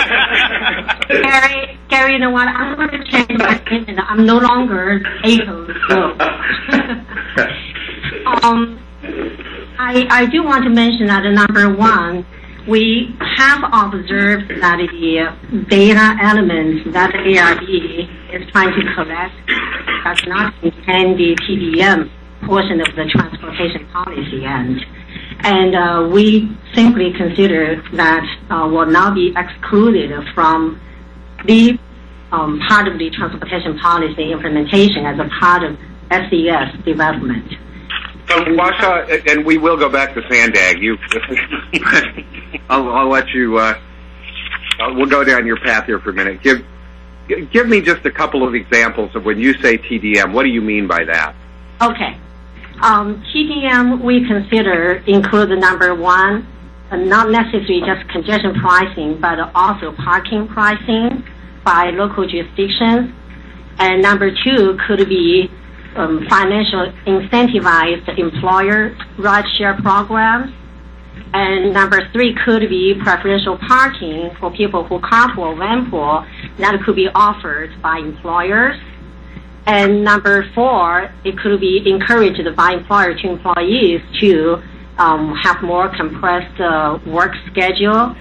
Gary, Gary, you know what? I'm going to change my opinion. I'm no longer A C O. So. um, I, I do want to mention that, number one, we have observed that the data elements that A R B is trying to collect does not contain the T D M portion of the transportation policy end. And uh, we simply consider that uh, will not be excluded from the um, part of the transportation policy implementation as a part of S E S development. So, Washa, and we will go back to Sandag. You, I'll, I'll let you. Uh, we'll go down your path here for a minute. Give, give me just a couple of examples of when you say T D M. What do you mean by that? Okay, um, T D M we consider include the number one, uh, not necessarily just congestion pricing, but also parking pricing by local jurisdictions, and number two could be Um, financial incentivized employer rideshare programs, and number three could be preferential parking for people who carpool, vanpool, that could be offered by employers, and number four, it could be encouraged by employer to employees to um, have more compressed uh, work schedule,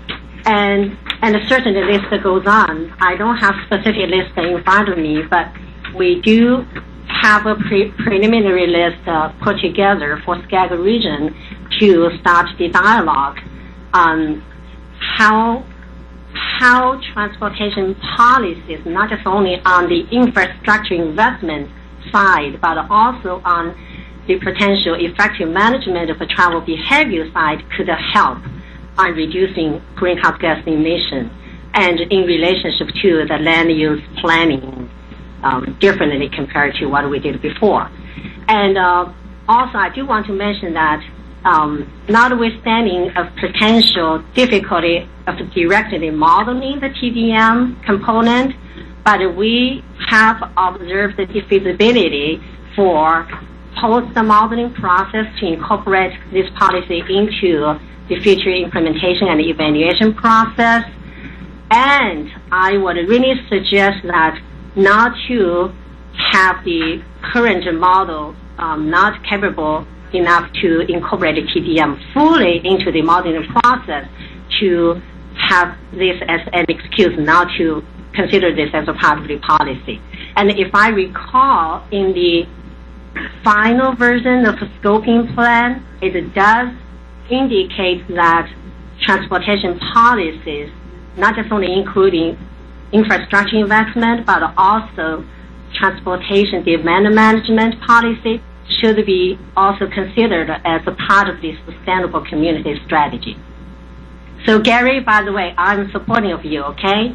and and certainly the list goes on. I don't have specific list in front of me, but we do have a pre- preliminary list uh, put together for Skagit region to start the dialogue on how how transportation policies, not just only on the infrastructure investment side, but also on the potential effective management of the travel behavior side, could help on reducing greenhouse gas emission and in relationship to the land use planning Um, differently compared to what we did before. And uh, also, I do want to mention that um, notwithstanding a potential difficulty of directly modeling the T D M component, but we have observed the feasibility for post-modeling process to incorporate this policy into the future implementation and evaluation process. And I would really suggest that not to have the current model um, not capable enough to incorporate the T D M fully into the modeling process, to have this as an excuse not to consider this as a part of the policy. And if I recall, in the final version of the scoping plan, it does indicate that transportation policies, not just only including infrastructure investment, but also transportation demand management policy, should be also considered as a part of the sustainable community strategy. So, Gary, by the way, I'm supporting of you, okay?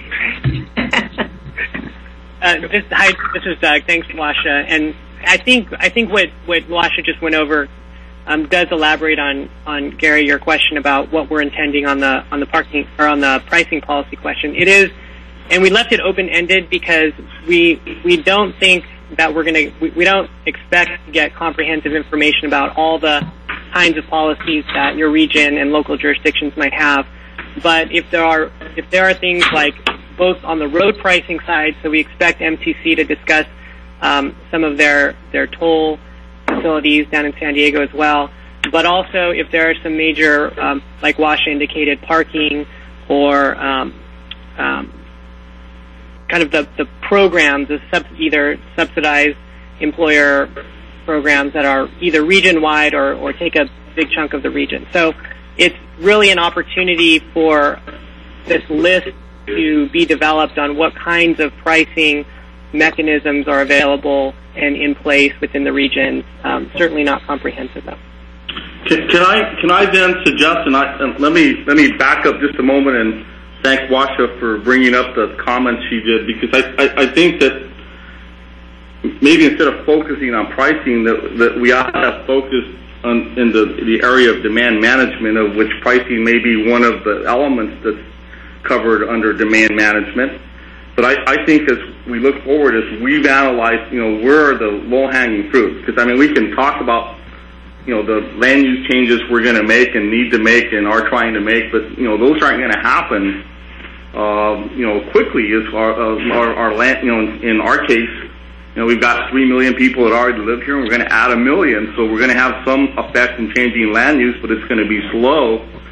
uh, this, hi, this is Doug. Thanks, Washa. And I think I think what, what Washa just went over um, does elaborate on, on Gary, your question about what we're intending on the on the parking or on the pricing policy question. It is. And we left it open-ended because we we don't think that we're going to we, we don't expect to get comprehensive information about all the kinds of policies that your region and local jurisdictions might have. But if there are if there are things like both on the road pricing side, so we expect M T C to discuss um, some of their their toll facilities down in San Diego as well. But also if there are some major, um, like Washa indicated, parking or um, um, kind of the, the programs, the sub, either subsidized employer programs that are either region-wide or, or take a big chunk of the region. So it's really an opportunity for this list to be developed on what kinds of pricing mechanisms are available and in place within the region. Um, certainly not comprehensive, though. Can, can I can I then suggest, and, I, and let me let me back up just a moment and thank Washa for bringing up the comments she did, because I, I, I think that maybe instead of focusing on pricing, that, that we ought to have focused on, in the, the area of demand management, of which pricing may be one of the elements that's covered under demand management. But I, I think as we look forward, as we've analyzed, you know, where are the low-hanging fruits? Because, I mean, we can talk about, you know, the land use changes we're going to make and need to make and are trying to make, but, you know, those aren't going to happen Um, you know, quickly. Is our, uh, our, our land, you know, in, in our case, you know, we've got three million people that already live here, and we're going to add a million, so we're going to have some effect in changing land use, but it's going to be slow.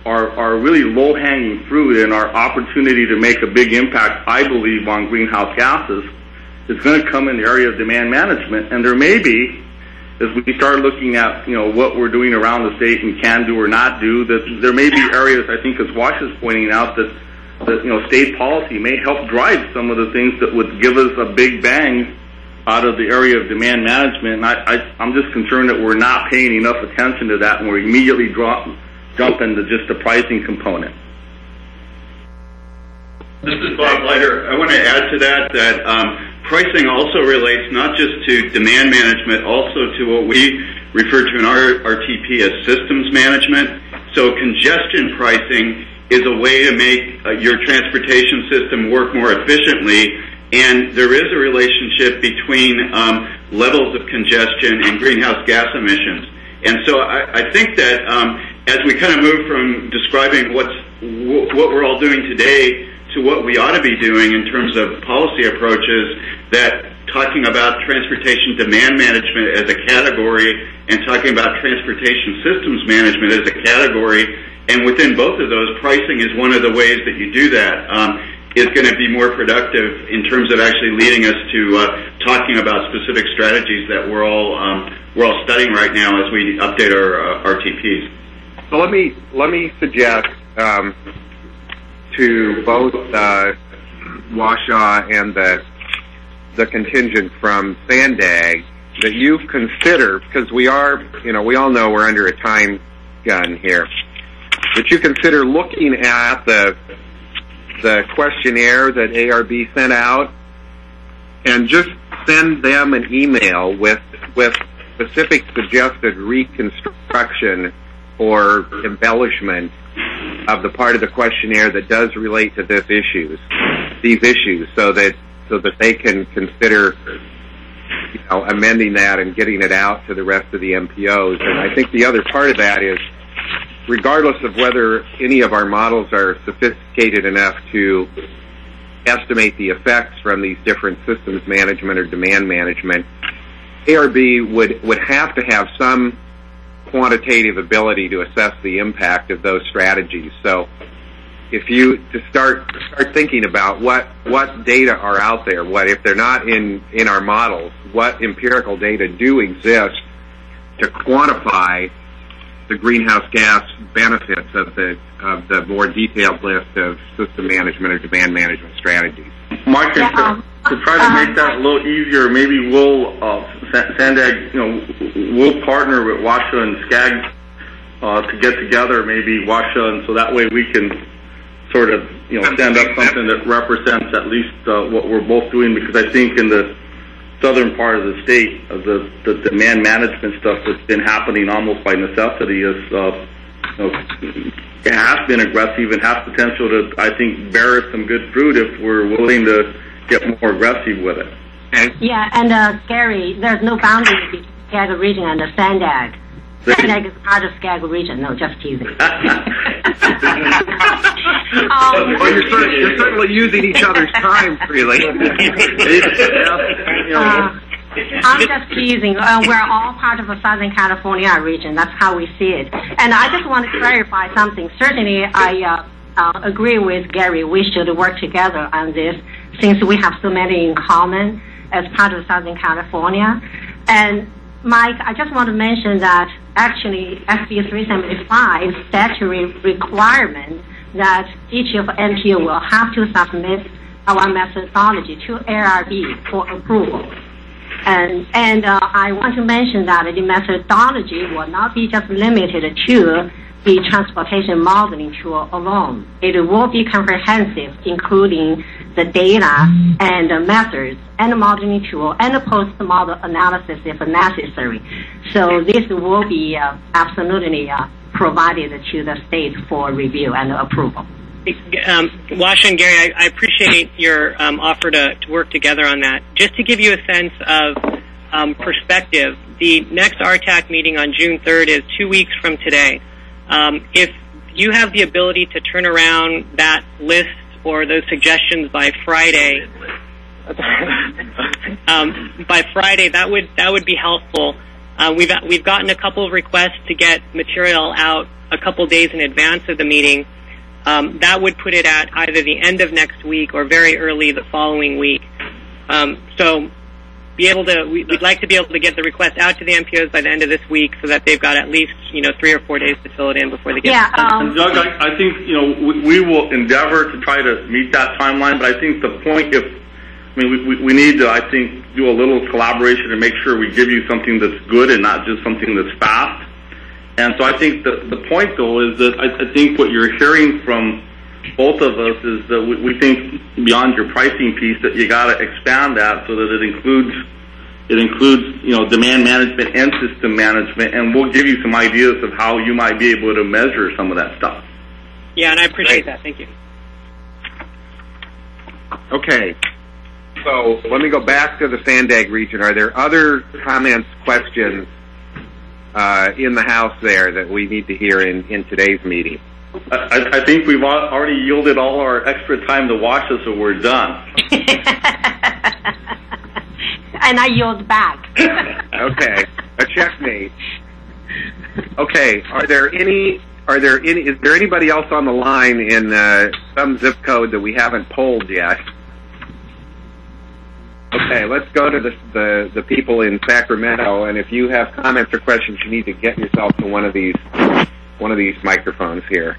are, are really low-hanging fruit, and our opportunity to make a big impact, I believe, on greenhouse gases is going to come in the area of demand management. And there may be, as we start looking at, you know, what we're doing around the state and can do or not do, that there may be areas, I think, as Wash is pointing out, that, that, you know, state policy may help drive some of the things that would give us a big bang out of the area of demand management. And I, I, I'm just concerned that we're not paying enough attention to that, and we're immediately drop, jump into just the pricing component. This is Bob Leiter. I want to add to that that um, pricing also relates not just to demand management, also to what we refer to in our R T P as systems management. So congestion pricing is a way to make uh, your transportation system work more efficiently, and there is a relationship between um, levels of congestion and greenhouse gas emissions. And so I, I think that um, as we kind of move from describing what's w- what we're all doing today to what we ought to be doing in terms of policy approaches, that talking about transportation demand management as a category and talking about transportation systems management as a category, and within both of those, pricing is one of the ways that you do that, um, is going to be more productive in terms of actually leading us to uh, talking about specific strategies that we're all um, we're all studying right now as we update our uh, R T Ps. So let me let me suggest um, to both uh, Washaw and the the contingent from Sandag that you consider, because we are, you know, we all know we're under a time gun here, that you consider looking at the the questionnaire that A R B sent out and just send them an email with with specific suggested reconstruction or embellishment of the part of the questionnaire that does relate to this issues, these issues, so that so that they can consider, you know, amending that and getting it out to the rest of the M P Os. And I think the other part of that is, regardless of whether any of our models are sophisticated enough to estimate the effects from these different systems management or demand management, A R B would, would have to have some quantitative ability to assess the impact of those strategies. So if you to start start thinking about what what data are out there, what if they're not in, in our models, what empirical data do exist to quantify the greenhouse gas benefits of the of the more detailed list of system management or demand management strategies. Mike, yeah, um, to try to make that a little easier, maybe we'll uh, Sandag, you know, we'll partner with Washa and SCAG uh, to get together, maybe Washa, and so that way we can sort of, you know, stand up something that represents at least uh, what we're both doing, because I think in the southern part of the state, uh, the, the demand management stuff that's been happening almost by necessity is, uh, you know, it has been aggressive and has potential to, I think, bear some good fruit if we're willing to get more aggressive with it. Yeah, and uh, Gary, there's no boundary between SCAG region and the Sandag. Sandag is part of SCAG region. No, just teasing. um, well, you're, certainly, you're certainly using each other's time freely. uh, I'm just teasing. Uh, we're all part of the Southern California region. That's how we see it. And I just want to clarify something. Certainly, I uh, uh, agree with Gary. We should work together on this, since we have so many in common as part of Southern California. And Mike, I just want to mention that actually S B three seventy-five statutory requirement that each of M P O will have to submit our methodology to A R B for approval. And, and uh, I want to mention that the methodology will not be just limited to the transportation modeling tool alone. It will be comprehensive, including the data and the methods and the modeling tool and the post-model analysis if necessary. So this will be uh, absolutely uh, provided to the state for review and approval. Um, Wash and Gary, I, I appreciate your um, offer to, to work together on that. Just to give you a sense of um, perspective, the next R T A C meeting on June third is two weeks from today. Um, if you have the ability to turn around that list or those suggestions by Friday, um, by Friday, that would that would be helpful. Uh, we've we've gotten a couple of requests to get material out a couple days in advance of the meeting. Um, that would put it at either the end of next week or very early the following week. Um, so, be able to we, we'd like to be able to get the request out to the M P Os by the end of this week, so that they've got at least you know three or four days to fill it in before they get. Yeah, um, and Doug, I, I think you know we, we will endeavor to try to meet that timeline, but I think the point, if I mean, we, we need to, I think, do a little collaboration to make sure we give you something that's good and not just something that's fast. And so I think the, the point, though, is that I, I think what you're hearing from both of us is that we, we think beyond your pricing piece that you got to expand that so that it includes it includes you know demand management and system management, and we'll give you some ideas of how you might be able to measure some of that stuff. Yeah, and I appreciate that. Thank you. Okay. So let me go back to the Sandag region. Are there other comments, questions uh, in the House there that we need to hear in, in today's meeting? I, I think we've already yielded all our extra time to watch us, so we're done. And I yield back. Okay, a checkmate. Okay, are there any? Are there any? Is there anybody else on the line in uh, some zip code that we haven't polled yet? Okay, let's go to the, the the people in Sacramento, and if you have comments or questions, you need to get yourself to one of these one of these microphones here.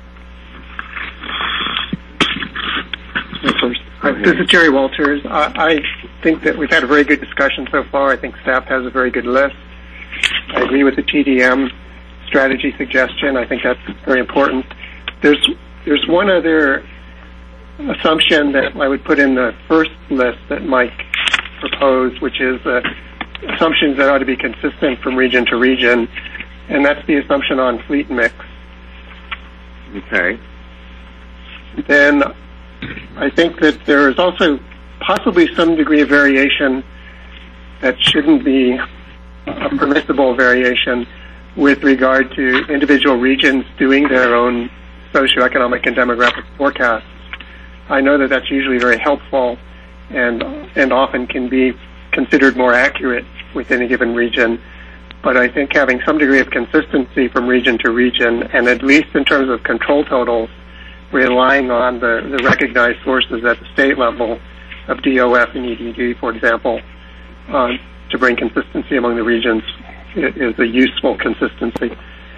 Hi, this is Jerry Walters. Uh, I think that we've had a very good discussion so far. I think staff has a very good list. I agree with the T D M strategy suggestion. I think that's very important. There's there's one other assumption that I would put in the first list that Mike proposed, which is uh, assumptions that ought to be consistent from region to region, and that's the assumption on fleet mix. Okay. Then I think that there is also possibly some degree of variation that shouldn't be a permissible variation with regard to individual regions doing their own socioeconomic and demographic forecasts. I know that that's usually very helpful and and often can be considered more accurate within a given region. But I think having some degree of consistency from region to region, and at least in terms of control totals, relying on the, the recognized sources at the state level of D O F and E D D, for example, uh, to bring consistency among the regions is a useful consistency.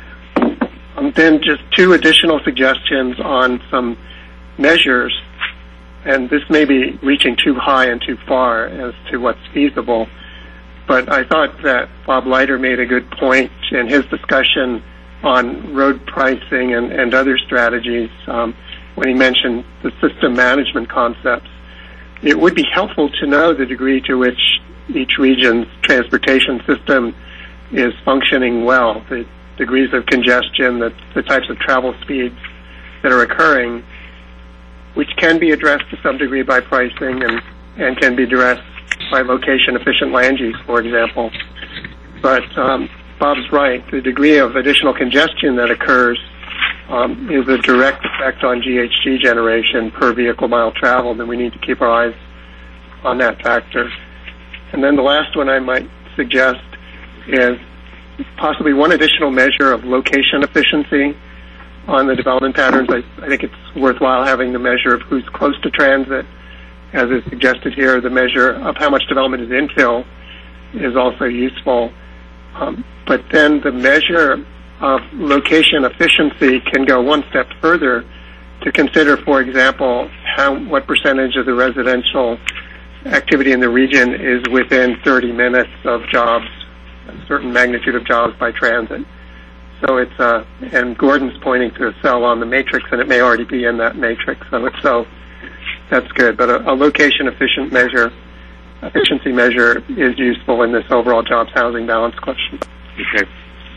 Um, then just two additional suggestions on some measures, and this may be reaching too high and too far as to what's feasible, but I thought that Bob Leiter made a good point in his discussion on road pricing and, and other strategies um, when he mentioned the system management concepts. It would be helpful to know the degree to which each region's transportation system is functioning well, the degrees of congestion, the, the types of travel speeds that are occurring, which can be addressed to some degree by pricing and, and can be addressed by location-efficient land use, for example. But um, Bob's right. The degree of additional congestion that occurs um, is a direct effect on G H G generation per vehicle mile traveled, and we need to keep our eyes on that factor. And then the last one I might suggest is possibly one additional measure of location efficiency on the development patterns. I, I think it's worthwhile having the measure of who's close to transit, as is suggested here. The measure of how much development is infill is also useful. Um, but then the measure of location efficiency can go one step further to consider, for example, how what percentage of the residential activity in the region is within thirty minutes of jobs, a certain magnitude of jobs by transit. So it's, uh, and Gordon's pointing to a cell on the matrix, and it may already be in that matrix. So if so, that's good. But a, a location efficient measure, efficiency measure is useful in this overall jobs housing balance question. Okay.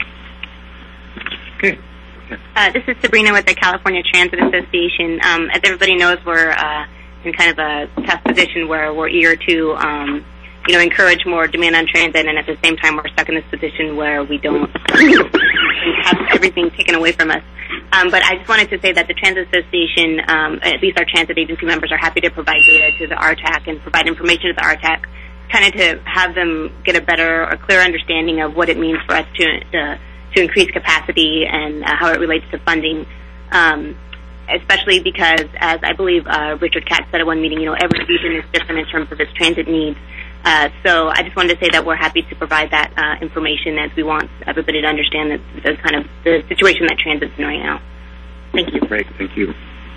Okay. Uh, this is Sabrina with the California Transit Association. Um, as everybody knows, we're uh, in kind of a tough position where we're eager to, um, you know, encourage more demand on transit, and at the same time, we're stuck in this position where we don't have everything taken away from us. Um, but I just wanted to say that the Transit Association, um, at least our transit agency members, are happy to provide data to the R T A C and provide information to the R T A C kind of to have them get a better or clear understanding of what it means for us to to, to increase capacity and uh, how it relates to funding. Um, especially because, as I believe uh, Richard Katz said at one meeting, you know, every region is different in terms of its transit needs. Uh, so I just wanted to say that we're happy to provide that uh, information, as we want everybody to understand that the kind of the situation that transit's in right now. Thank you. Great, thank you.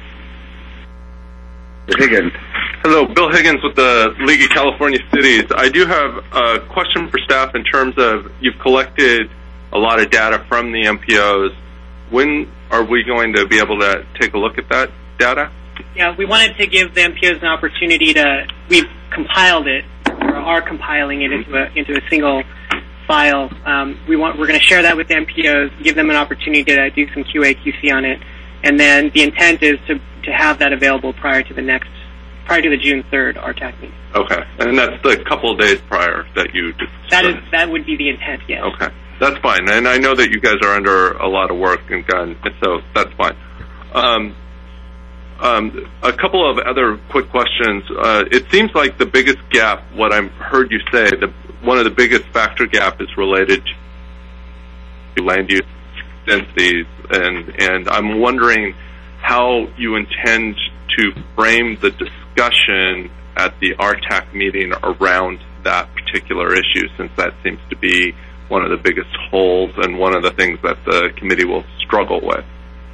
Higgins. Hello, Bill Higgins with the League of California Cities. I do have a question for staff in terms of you've collected a lot of data from the M P Os. When are we going to be able to take a look at that data? Yeah, we wanted to give the M P Os an opportunity to, we've compiled it, or are compiling it into a, into a single file. Um, we want, we're going to share that with the M P Os, give them an opportunity to do some Q A, Q C on it, and then the intent is to, to have that available prior to the next, prior to the June third R T A C meeting. Okay, and that's the couple of days prior that you just... That is, that would be the intent, yes. Okay. That's fine, and I know that you guys are under a lot of work, and, and so that's fine. Um, um, a couple of other quick questions. Uh, it seems like the biggest gap, what I've heard you say, the, one of the biggest factor gap is related to land use densities, and, and I'm wondering how you intend to frame the discussion at the R T A C meeting around that particular issue, since that seems to be one of the biggest holes and one of the things that the committee will struggle with.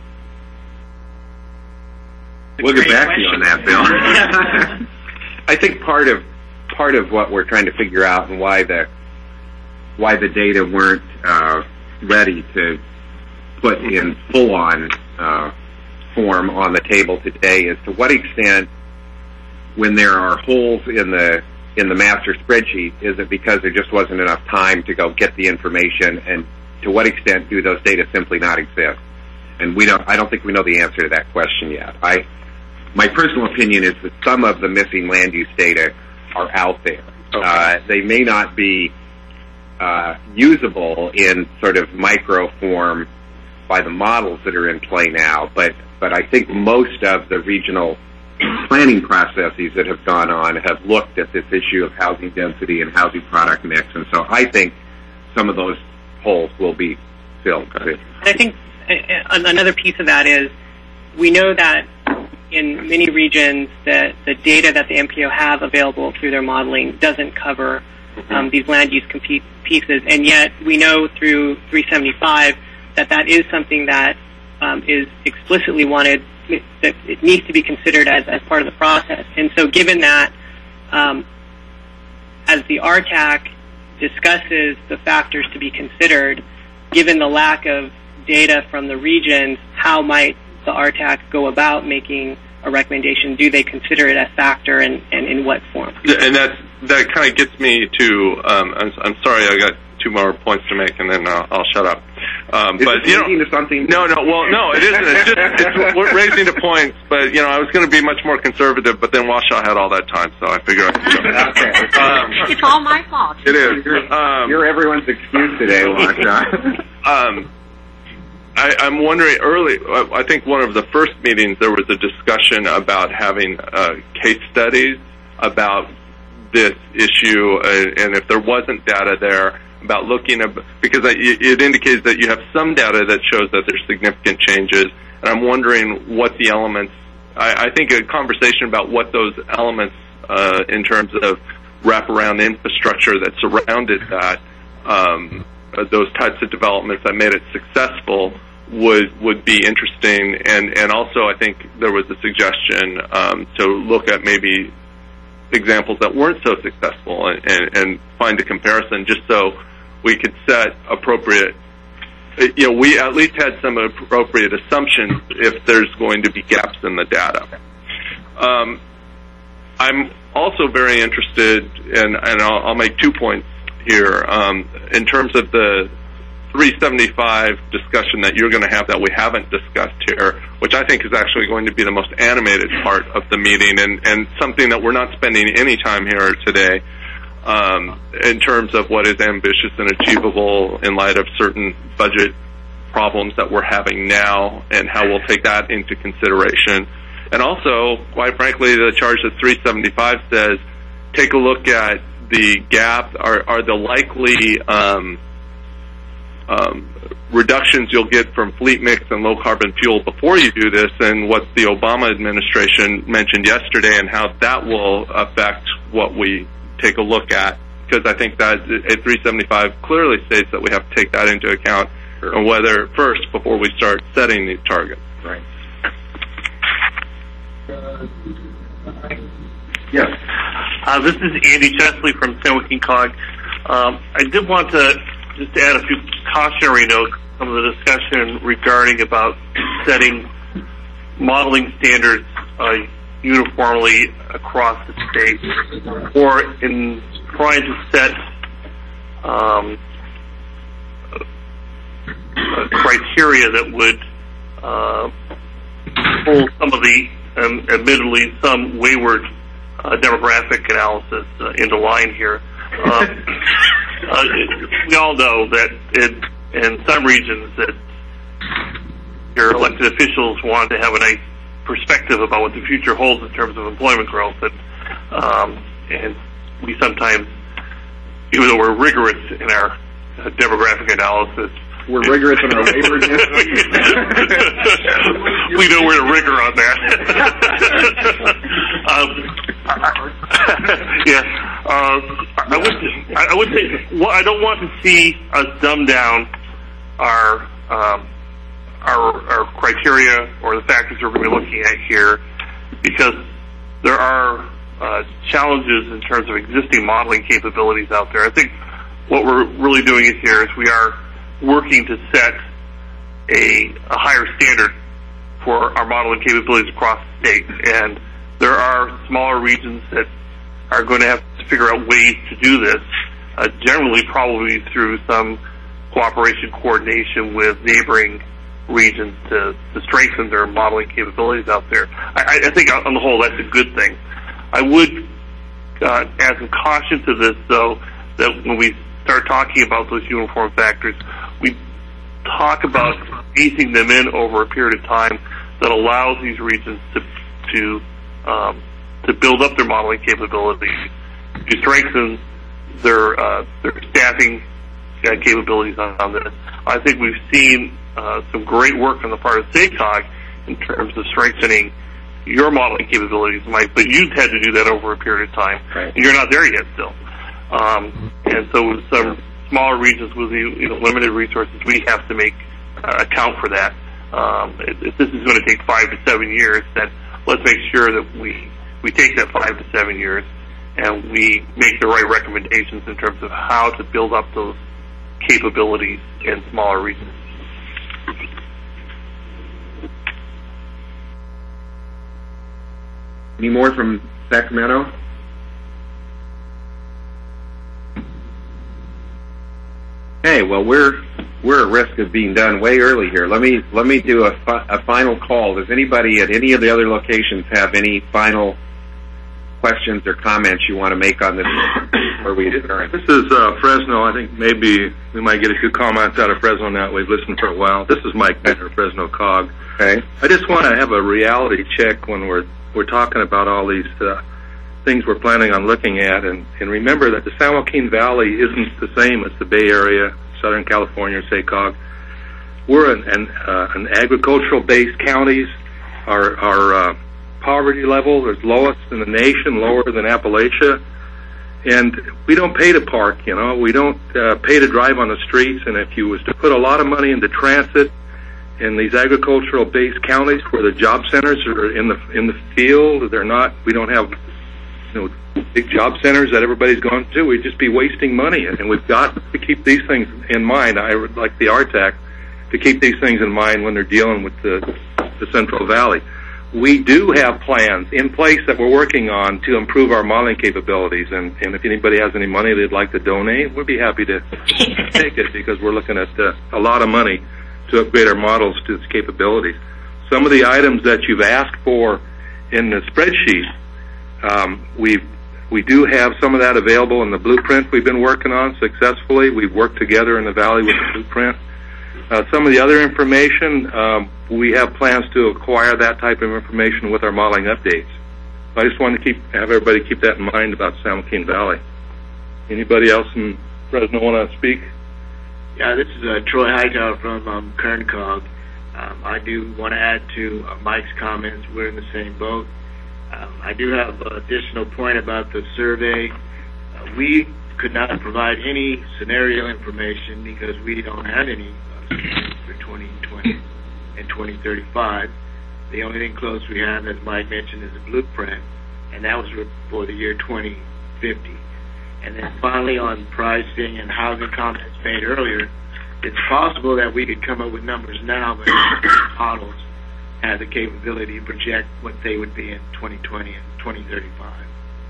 We'll get back to you on that, Bill. I think part of part of what we're trying to figure out and why the why the data weren't uh, ready to put in full-on uh, form on the table today is to what extent, when there are holes in the in the master spreadsheet, is it because there just wasn't enough time to go get the information, and to what extent do those data simply not exist? And we don't. I don't think we know the answer to that question yet. I, my personal opinion is that some of the missing land use data are out there. Okay. Uh, they may not be uh, usable in sort of micro form by the models that are in play now, but but I think most of the regional planning processes that have gone on have looked at this issue of housing density and housing product mix, and so I think some of those holes will be filled. And I think another piece of that is we know that in many regions that the data that the M P O have available through their modeling doesn't cover um, these land use compete pieces, and yet we know through three seventy-five that that is something that um, is explicitly wanted, that it needs to be considered as, as part of the process. And so given that, um, as the R T A C discusses the factors to be considered, given the lack of data from the regions, how might the R T A C go about making a recommendation? Do they consider it a factor, and, and in what form? And that that kind of gets me to, um, I'm, I'm sorry, I got two more points to make, and then I'll, I'll shut up. Um, Is but it you know, into something? no, no, well, no, it isn't. It's just it's, we're raising the points, but you know, I was going to be much more conservative, but then Washoe had all that time, so I figured. I could go. um, It's all my fault. It is. You're, um, you're everyone's excuse today, Washoe. um, I, I'm wondering. Early, I think one of the first meetings there was a discussion about having uh, case studies about this issue, uh, and if there wasn't data there, about looking at, because it indicates that you have some data that shows that there's significant changes, and I'm wondering what the elements, I, I think a conversation about what those elements uh, in terms of wraparound infrastructure that surrounded that, um, uh, those types of developments that made it successful would would be interesting, and, and also I think there was a suggestion um, to look at maybe examples that weren't so successful and, and, and find a comparison, just so we could set appropriate, you know, we at least had some appropriate assumptions if there's going to be gaps in the data. Um, I'm also very interested, in, and I'll, I'll make two points here, um, in terms of the three seventy-five discussion that you're going to have that we haven't discussed here, which I think is actually going to be the most animated part of the meeting, and, and something that we're not spending any time here today um, in terms of what is ambitious and achievable in light of certain budget problems that we're having now, and how we'll take that into consideration. And also, quite frankly, the charge that three seventy-five says, take a look at the gap, are, are the likely um, um, reductions you'll get from fleet mix and low carbon fuel before you do this, and what the Obama administration mentioned yesterday, and how that will affect what we take a look at. Because I think that A three seventy-five clearly states that we have to take that into account, sure. And whether first before we start setting these targets. Right. Yes. Uh, this is Andy Chesley from San Joaquin Cog. Um, I did want to just add a few cautionary notes, some of the discussion regarding about setting modeling standards uh, uniformly across the state, or in trying to set um, a criteria that would uh, pull some of the, um, admittedly, some wayward uh, demographic analysis uh, into line here. Uh, uh, we all know that in, in some regions that your elected officials want to have a nice perspective about what the future holds in terms of employment growth, and, um, and we sometimes, even though we're rigorous in our uh, demographic analysis, we're rigorous in our labor. We know we're the rigor on that. um, yeah, uh, I would. I would say. Well, I don't want to see us dumb down our um, our, our criteria or the factors we're going to be looking at here, because there are uh, challenges in terms of existing modeling capabilities out there. I think what we're really doing here is we are working to set a, a higher standard for our modeling capabilities across the state, and there are smaller regions that are going to have to figure out ways to do this, uh, generally probably through some cooperation, coordination with neighboring regions to, to strengthen their modeling capabilities out there. I, I think on the whole that's a good thing. I would uh, add some caution to this, though, that when we start talking about those uniform factors, we talk about easing them in over a period of time that allows these regions to to um, to build up their modeling capabilities, to strengthen their uh, their staffing uh, capabilities on, on this. I think we've seen uh, some great work on the part of SACOG in terms of strengthening your modeling capabilities, Mike, but you've had to do that over a period of time, right. And you're not there yet still. Um, and so with some smaller regions with you know, limited resources, we have to make uh, account for that. Um, if, if this is going to take five to seven years, then let's make sure that we, we take that five to seven years and we make the right recommendations in terms of how to build up those capabilities in smaller regions. Any more from Sacramento? Hey, well, we're we're at risk of being done way early here. Let me let me do a, fi- a final call. Does anybody at any of the other locations have any final questions or comments you want to make on this? Where we adjourn? This is uh, Fresno. I think maybe we might get a few comments out of Fresno now. We've listened for a while. This is Mike Bittner, Fresno Cog. Okay. I just want to have a reality check when we're we're talking about all these uh, things we're planning on looking at, and, and remember that the San Joaquin Valley isn't the same as the Bay Area, Southern California, SACOG. We're an, an, uh, an agricultural-based counties. Our, our uh, poverty level is lowest in the nation, lower than Appalachia, and we don't pay to park, you know. We don't uh, pay to drive on the streets, and if you was to put a lot of money into transit in these agricultural-based counties where the job centers are in the in the field, they're not. We don't have, you know, big job centers that everybody's going to. We'd just be wasting money, and we've got to keep these things in mind. I would like the R T A C to keep these things in mind when they're dealing with the, the Central Valley. We do have plans in place that we're working on to improve our modeling capabilities, and, and if anybody has any money they'd like to donate, we'd be happy to take it, because we're looking at uh, a lot of money to upgrade our models to its capabilities. Some of the items that you've asked for in the spreadsheet, um, we we do have some of that available in the blueprint we've been working on successfully. We've worked together in the Valley with the blueprint. Uh, some of the other information, um, we have plans to acquire that type of information with our modeling updates. So I just wanted to keep have everybody keep that in mind about San Joaquin Valley. Anybody else in Fresno want to speak? Yeah, this is uh, Troy Hightower from um, KernCog. Um, I do want to add to uh, Mike's comments. We're in the same boat. Um, I do have an additional point about the survey. Uh, we could not provide any scenario information because we don't have any uh, scenarios for twenty twenty and twenty thirty-five. The only thing close we have, as Mike mentioned, is a blueprint, and that was for the year twenty fifty. And then finally on pricing and housing comments made earlier, it's possible that we could come up with numbers now, but models have the capability to project what they would be in twenty twenty and twenty thirty-five.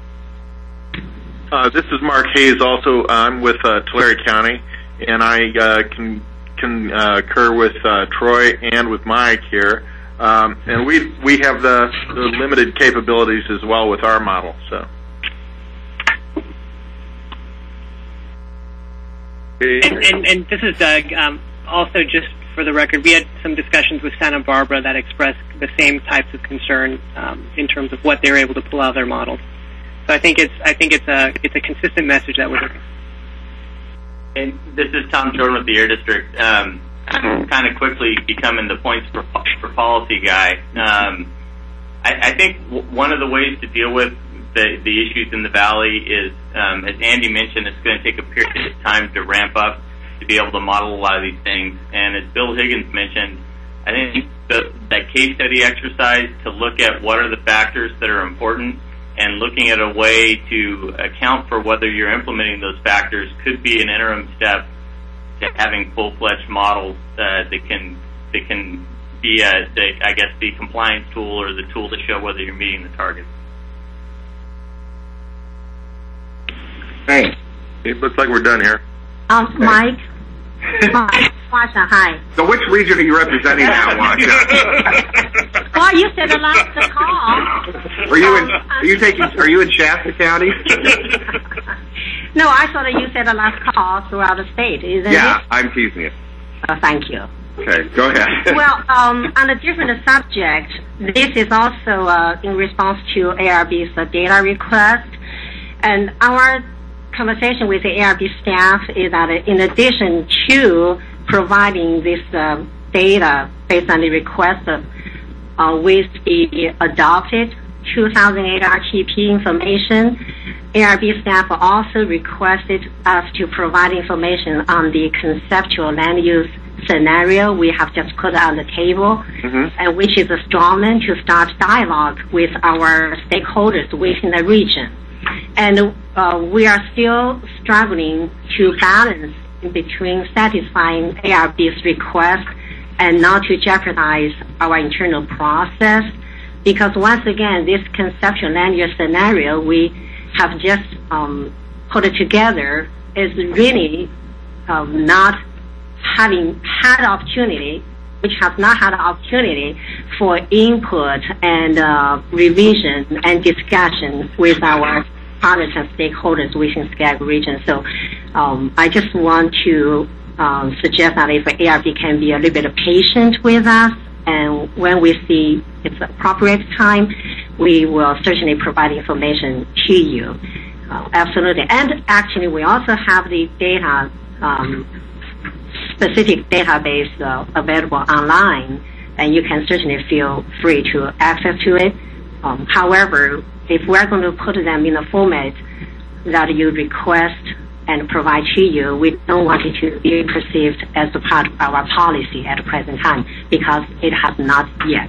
Uh, this is Mark Hayes. Also, I'm with uh, Tulare County, and I uh, can can uh, concur with uh, Troy and with Mike here. Um, and we we have the, the limited capabilities as well with our model. So. And, and, and this is Doug. Um, also, just for the record, we had some discussions with Santa Barbara that expressed the same types of concern um, in terms of what they were able to pull out of their models. So I think it's I think it's a it's a consistent message that we're. And this is Tom Jordan with the Air District. Um, I'm kind of quickly becoming the points for, for policy guy. Um, I, I think w- one of the ways to deal with the, the issues in the valley is, um, as Andy mentioned, it's going to take a period of time to ramp up to be able to model a lot of these things. And as Bill Higgins mentioned, I think the, that case study exercise to look at what are the factors that are important and looking at a way to account for whether you're implementing those factors could be an interim step to having full-fledged models uh, that can that can be, a, the, I guess, the compliance tool or the tool to show whether you're meeting the targets. Thanks. It looks like we're done here. Um, Mike. Mike, Washa, hi. So which region are you representing now, Washa? Well, you said the last call. Are you in? Are you taking? Are you in Shasta County? No, I thought that you said the last call throughout the state. Isn't yeah, it? I'm teasing you. Oh, thank you. Okay, go ahead. Well, um, on a different subject, this is also uh, in response to A R B's uh, data request, and our conversation with the A R B staff is that in addition to providing this uh, data based on the request of, uh, with the adopted two thousand eight R T P information, A R B staff also requested us to provide information on the conceptual land use scenario we have just put on the table, mm-hmm. and which is a strawman to start dialogue with our stakeholders within the region. And uh, we are still struggling to balance in between satisfying A R B's request and not to jeopardize our internal process. Because once again, this conceptual land use scenario we have just um, put it together is really um, not having had opportunity, which has not had an opportunity for input and uh, revision and discussion with our partners and stakeholders within Skagit region. So um, I just want to um, suggest that if A R B can be a little bit patient with us, and when we see it's appropriate time, we will certainly provide information to you. Uh, absolutely. And actually, we also have the data, um, specific database uh, available online, and you can certainly feel free to access to it. Um, however, if we're going to put them in a format that you request and provide to you, we don't want it to be perceived as a part of our policy at the present time, because it has not yet.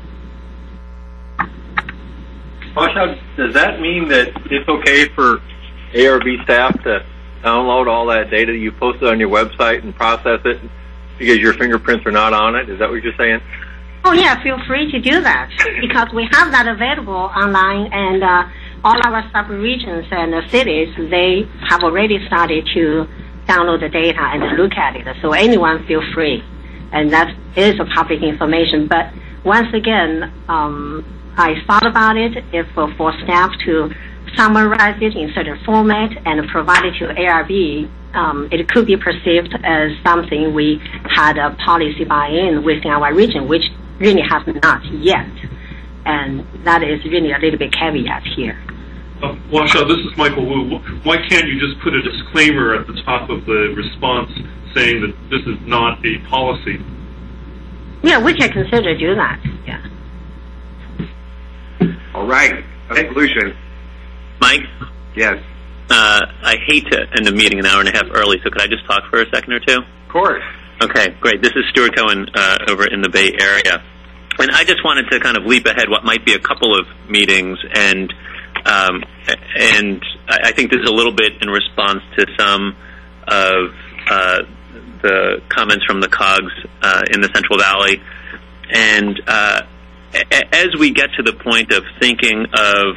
Washa, does that mean that it's okay for A R B staff to download all that data you posted on your website and process it because your fingerprints are not on it? Is that what you're saying? Oh, yeah, feel free to do that, because we have that available online, and uh, all our sub-regions and uh, cities, they have already started to download the data and look at it. So anyone feel free, and that is a public information. But once again, um, I thought about it, if uh, for staff to summarize it in certain format and provide it to A R B, um, it could be perceived as something we had a policy buy-in within our region, which really has not yet. And that is really a little bit caveat here. Uh, Washoe, this is Michael Wu. Why can't you just put a disclaimer at the top of the response saying that this is not a policy? Yeah, we can consider do that. Yeah. All right. Conclusion. Mike? Yes. Uh, I hate to end the meeting an hour and a half early, so could I just talk for a second or two? Of course. Okay, great. This is Stuart Cohen uh, over in the Bay Area. And I just wanted to kind of leap ahead what might be a couple of meetings, and um, and I think this is a little bit in response to some of uh, the comments from the COGS uh, in the Central Valley. And uh, a- as we get to the point of thinking of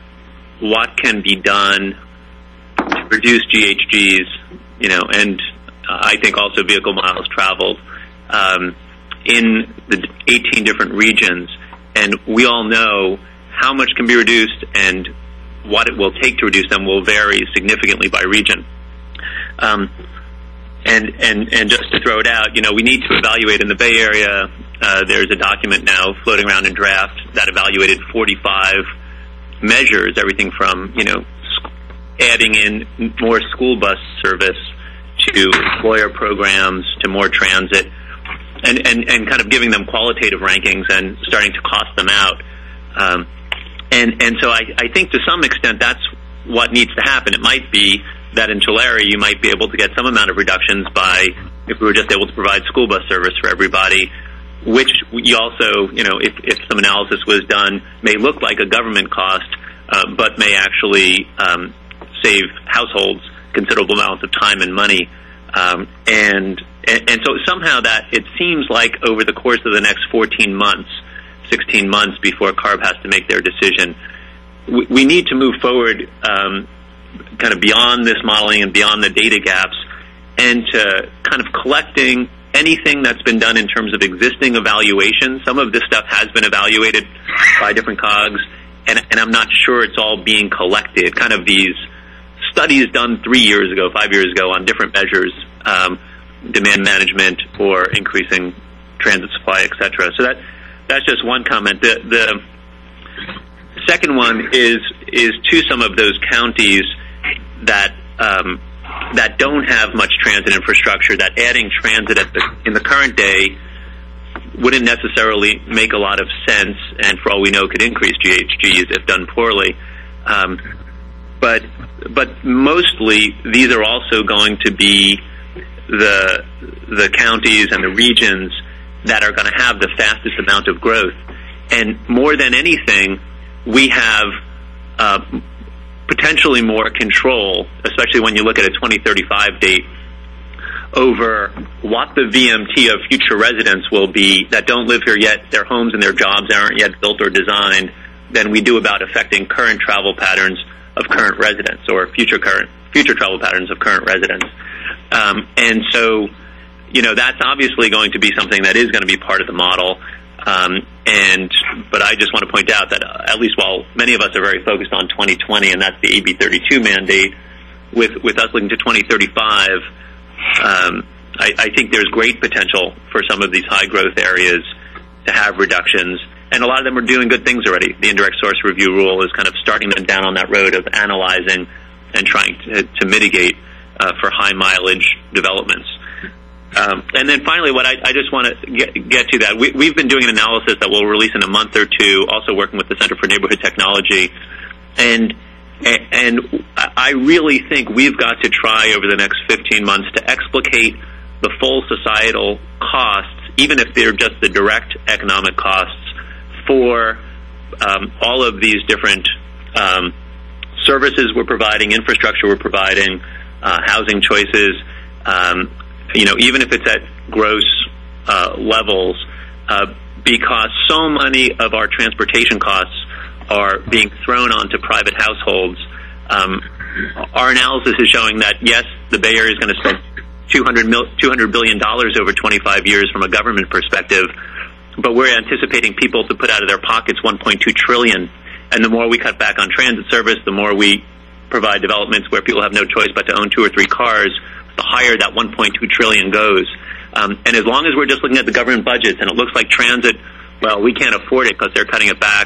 what can be done to reduce G H Gs, you know, and uh, I think also vehicle miles traveled um, in the eighteen different regions, and we all know how much can be reduced and what it will take to reduce them will vary significantly by region. Um, and, and, and just to throw it out, you know, we need to evaluate in the Bay Area. Uh, there's a document now floating around in draft that evaluated forty-five measures, everything from, you know, adding in more school bus service to employer programs to more transit, and, and, and kind of giving them qualitative rankings and starting to cost them out. Um, and, and so I, I think to some extent that's what needs to happen. It might be that in Tulare you might be able to get some amount of reductions by, if we were just able to provide school bus service for everybody, which you also, you know, if, if some analysis was done, may look like a government cost, uh, but may actually um, save households considerable amounts of time and money. Um, and, and and so somehow that it seems like over the course of the next fourteen months, sixteen months before CARB has to make their decision, we, we need to move forward um, kind of beyond this modeling and beyond the data gaps, and to kind of collecting anything that's been done in terms of existing evaluation. Some of this stuff has been evaluated by different COGS, and, and I'm not sure it's all being collected. Kind of these studies done three years ago, five years ago on different measures, um, demand management or increasing transit supply, et cetera. So that that's just one comment. The, the second one is is to some of those counties that um, that don't have much transit infrastructure, that adding transit at the, in the current day wouldn't necessarily make a lot of sense, and for all we know could increase G H Gs if done poorly. Um, but but mostly these are also going to be the the counties and the regions that are going to have the fastest amount of growth. And more than anything, we have uh, potentially more control, especially when you look at a twenty thirty-five date, over what the V M T of future residents will be that don't live here yet, their homes and their jobs aren't yet built or designed, than we do about affecting current travel patterns of current residents or future current future travel patterns of current residents. Um, and so, you know, that's obviously going to be something that is going to be part of the model. Um, and but I just want to point out that uh, at least while many of us are very focused on twenty twenty, and that's the A B thirty-two mandate, with with us looking to twenty thirty-five, um, I, I think there's great potential for some of these high growth areas to have reductions, and a lot of them are doing good things already. The indirect source review rule is kind of starting them down on that road of analyzing and trying to, to mitigate uh, for high mileage developments. Um, and then finally, what I, I just want to get, get to that, we, we've been doing an analysis that we'll release in a month or two, also working with the Center for Neighborhood Technology. And, and I really think we've got to try over the next fifteen months to explicate the full societal costs, even if they're just the direct economic costs, for um, all of these different um, services we're providing, infrastructure we're providing, uh, housing choices, um, you know, even if it's at gross uh, levels, uh, because so many of our transportation costs are being thrown onto private households. Um, our analysis is showing that, yes, the Bay Area is going to spend two hundred billion dollars over twenty-five years from a government perspective, but we're anticipating people to put out of their pockets one point two trillion dollars. And the more we cut back on transit service, the more we provide developments where people have no choice but to own two or three cars, the higher that one point two trillion dollars goes. Um, and as long as we're just looking at the government budgets and it looks like transit, well, we can't afford it because they're cutting it back,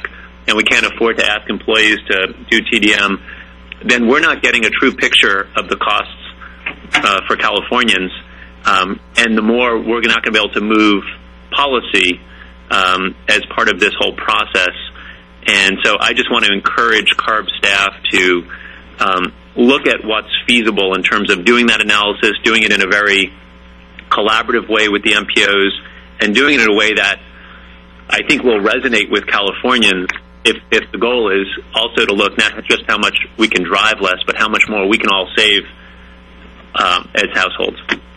and we can't afford to ask employees to do T D M, then we're not getting a true picture of the costs uh, for Californians. Um, and the more we're not going to be able to move policy um, as part of this whole process. And so I just want to encourage CARB staff to um, look at what's feasible in terms of doing that analysis, doing it in a very collaborative way with the M P Os, and doing it in a way that I think will resonate with Californians if, if the goal is also to look not just how much we can drive less, but how much more we can all save um, as households.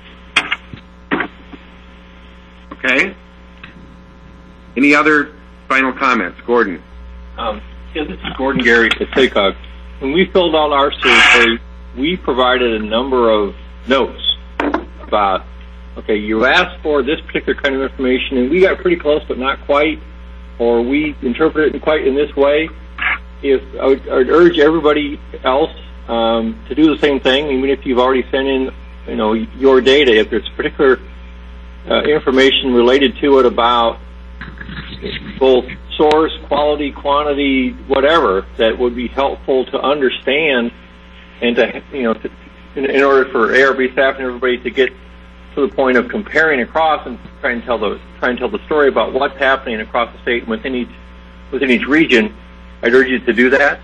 Okay. Any other final comments? Gordon? Um, yeah, this is Gordon Gary at S A C O G. When we filled out our survey, we provided a number of notes about, okay, you asked for this particular kind of information, and we got pretty close, but not quite, or we interpreted it quite in this way. If I would, I would urge everybody else um, to do the same thing, even if you've already sent in, you know, your data. If there's particular uh, information related to it about both source, quality, quantity, whatever, that would be helpful to understand, and to, you know, to, in, in order for A R B staff and everybody to get to the point of comparing across and try and tell the try and tell the story about what's happening across the state and within each within each region, I'd urge you to do that.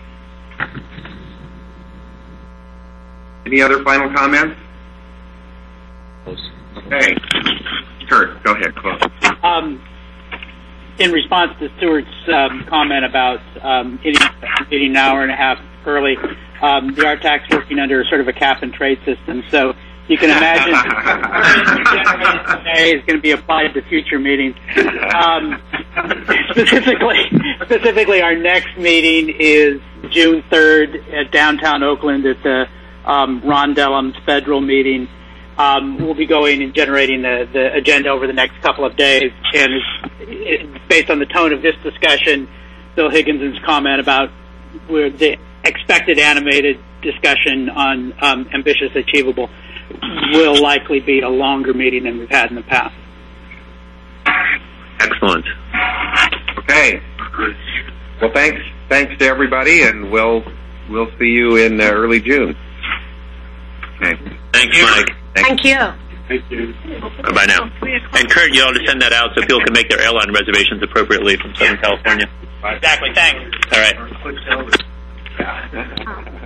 Any other final comments? Okay. Kurt, go ahead. Close. Um, in response to Stuart's um, comment about um, getting, getting an hour and a half early, um, the R TAC's working under sort of a cap and trade system, so you can imagine today is going to be applied to future meetings. Um, specifically, specifically, our next meeting is June third at downtown Oakland at the um, Ron Dellum's federal meeting. Um, we'll be going and generating the, the agenda over the next couple of days, and it's, it's based on the tone of this discussion, Bill Higginson's comment about where the expected animated discussion on um, ambitious, achievable will likely be a longer meeting than we've had in the past. Excellent. Okay. Well, thanks. Thanks to everybody, and we'll we'll see you in uh, early June. Okay. Thanks, Mike. Thank you. Thank you. Bye now. And Kurt, you ought to send that out so people can make their airline reservations appropriately from Southern California. Exactly. Thanks. All right.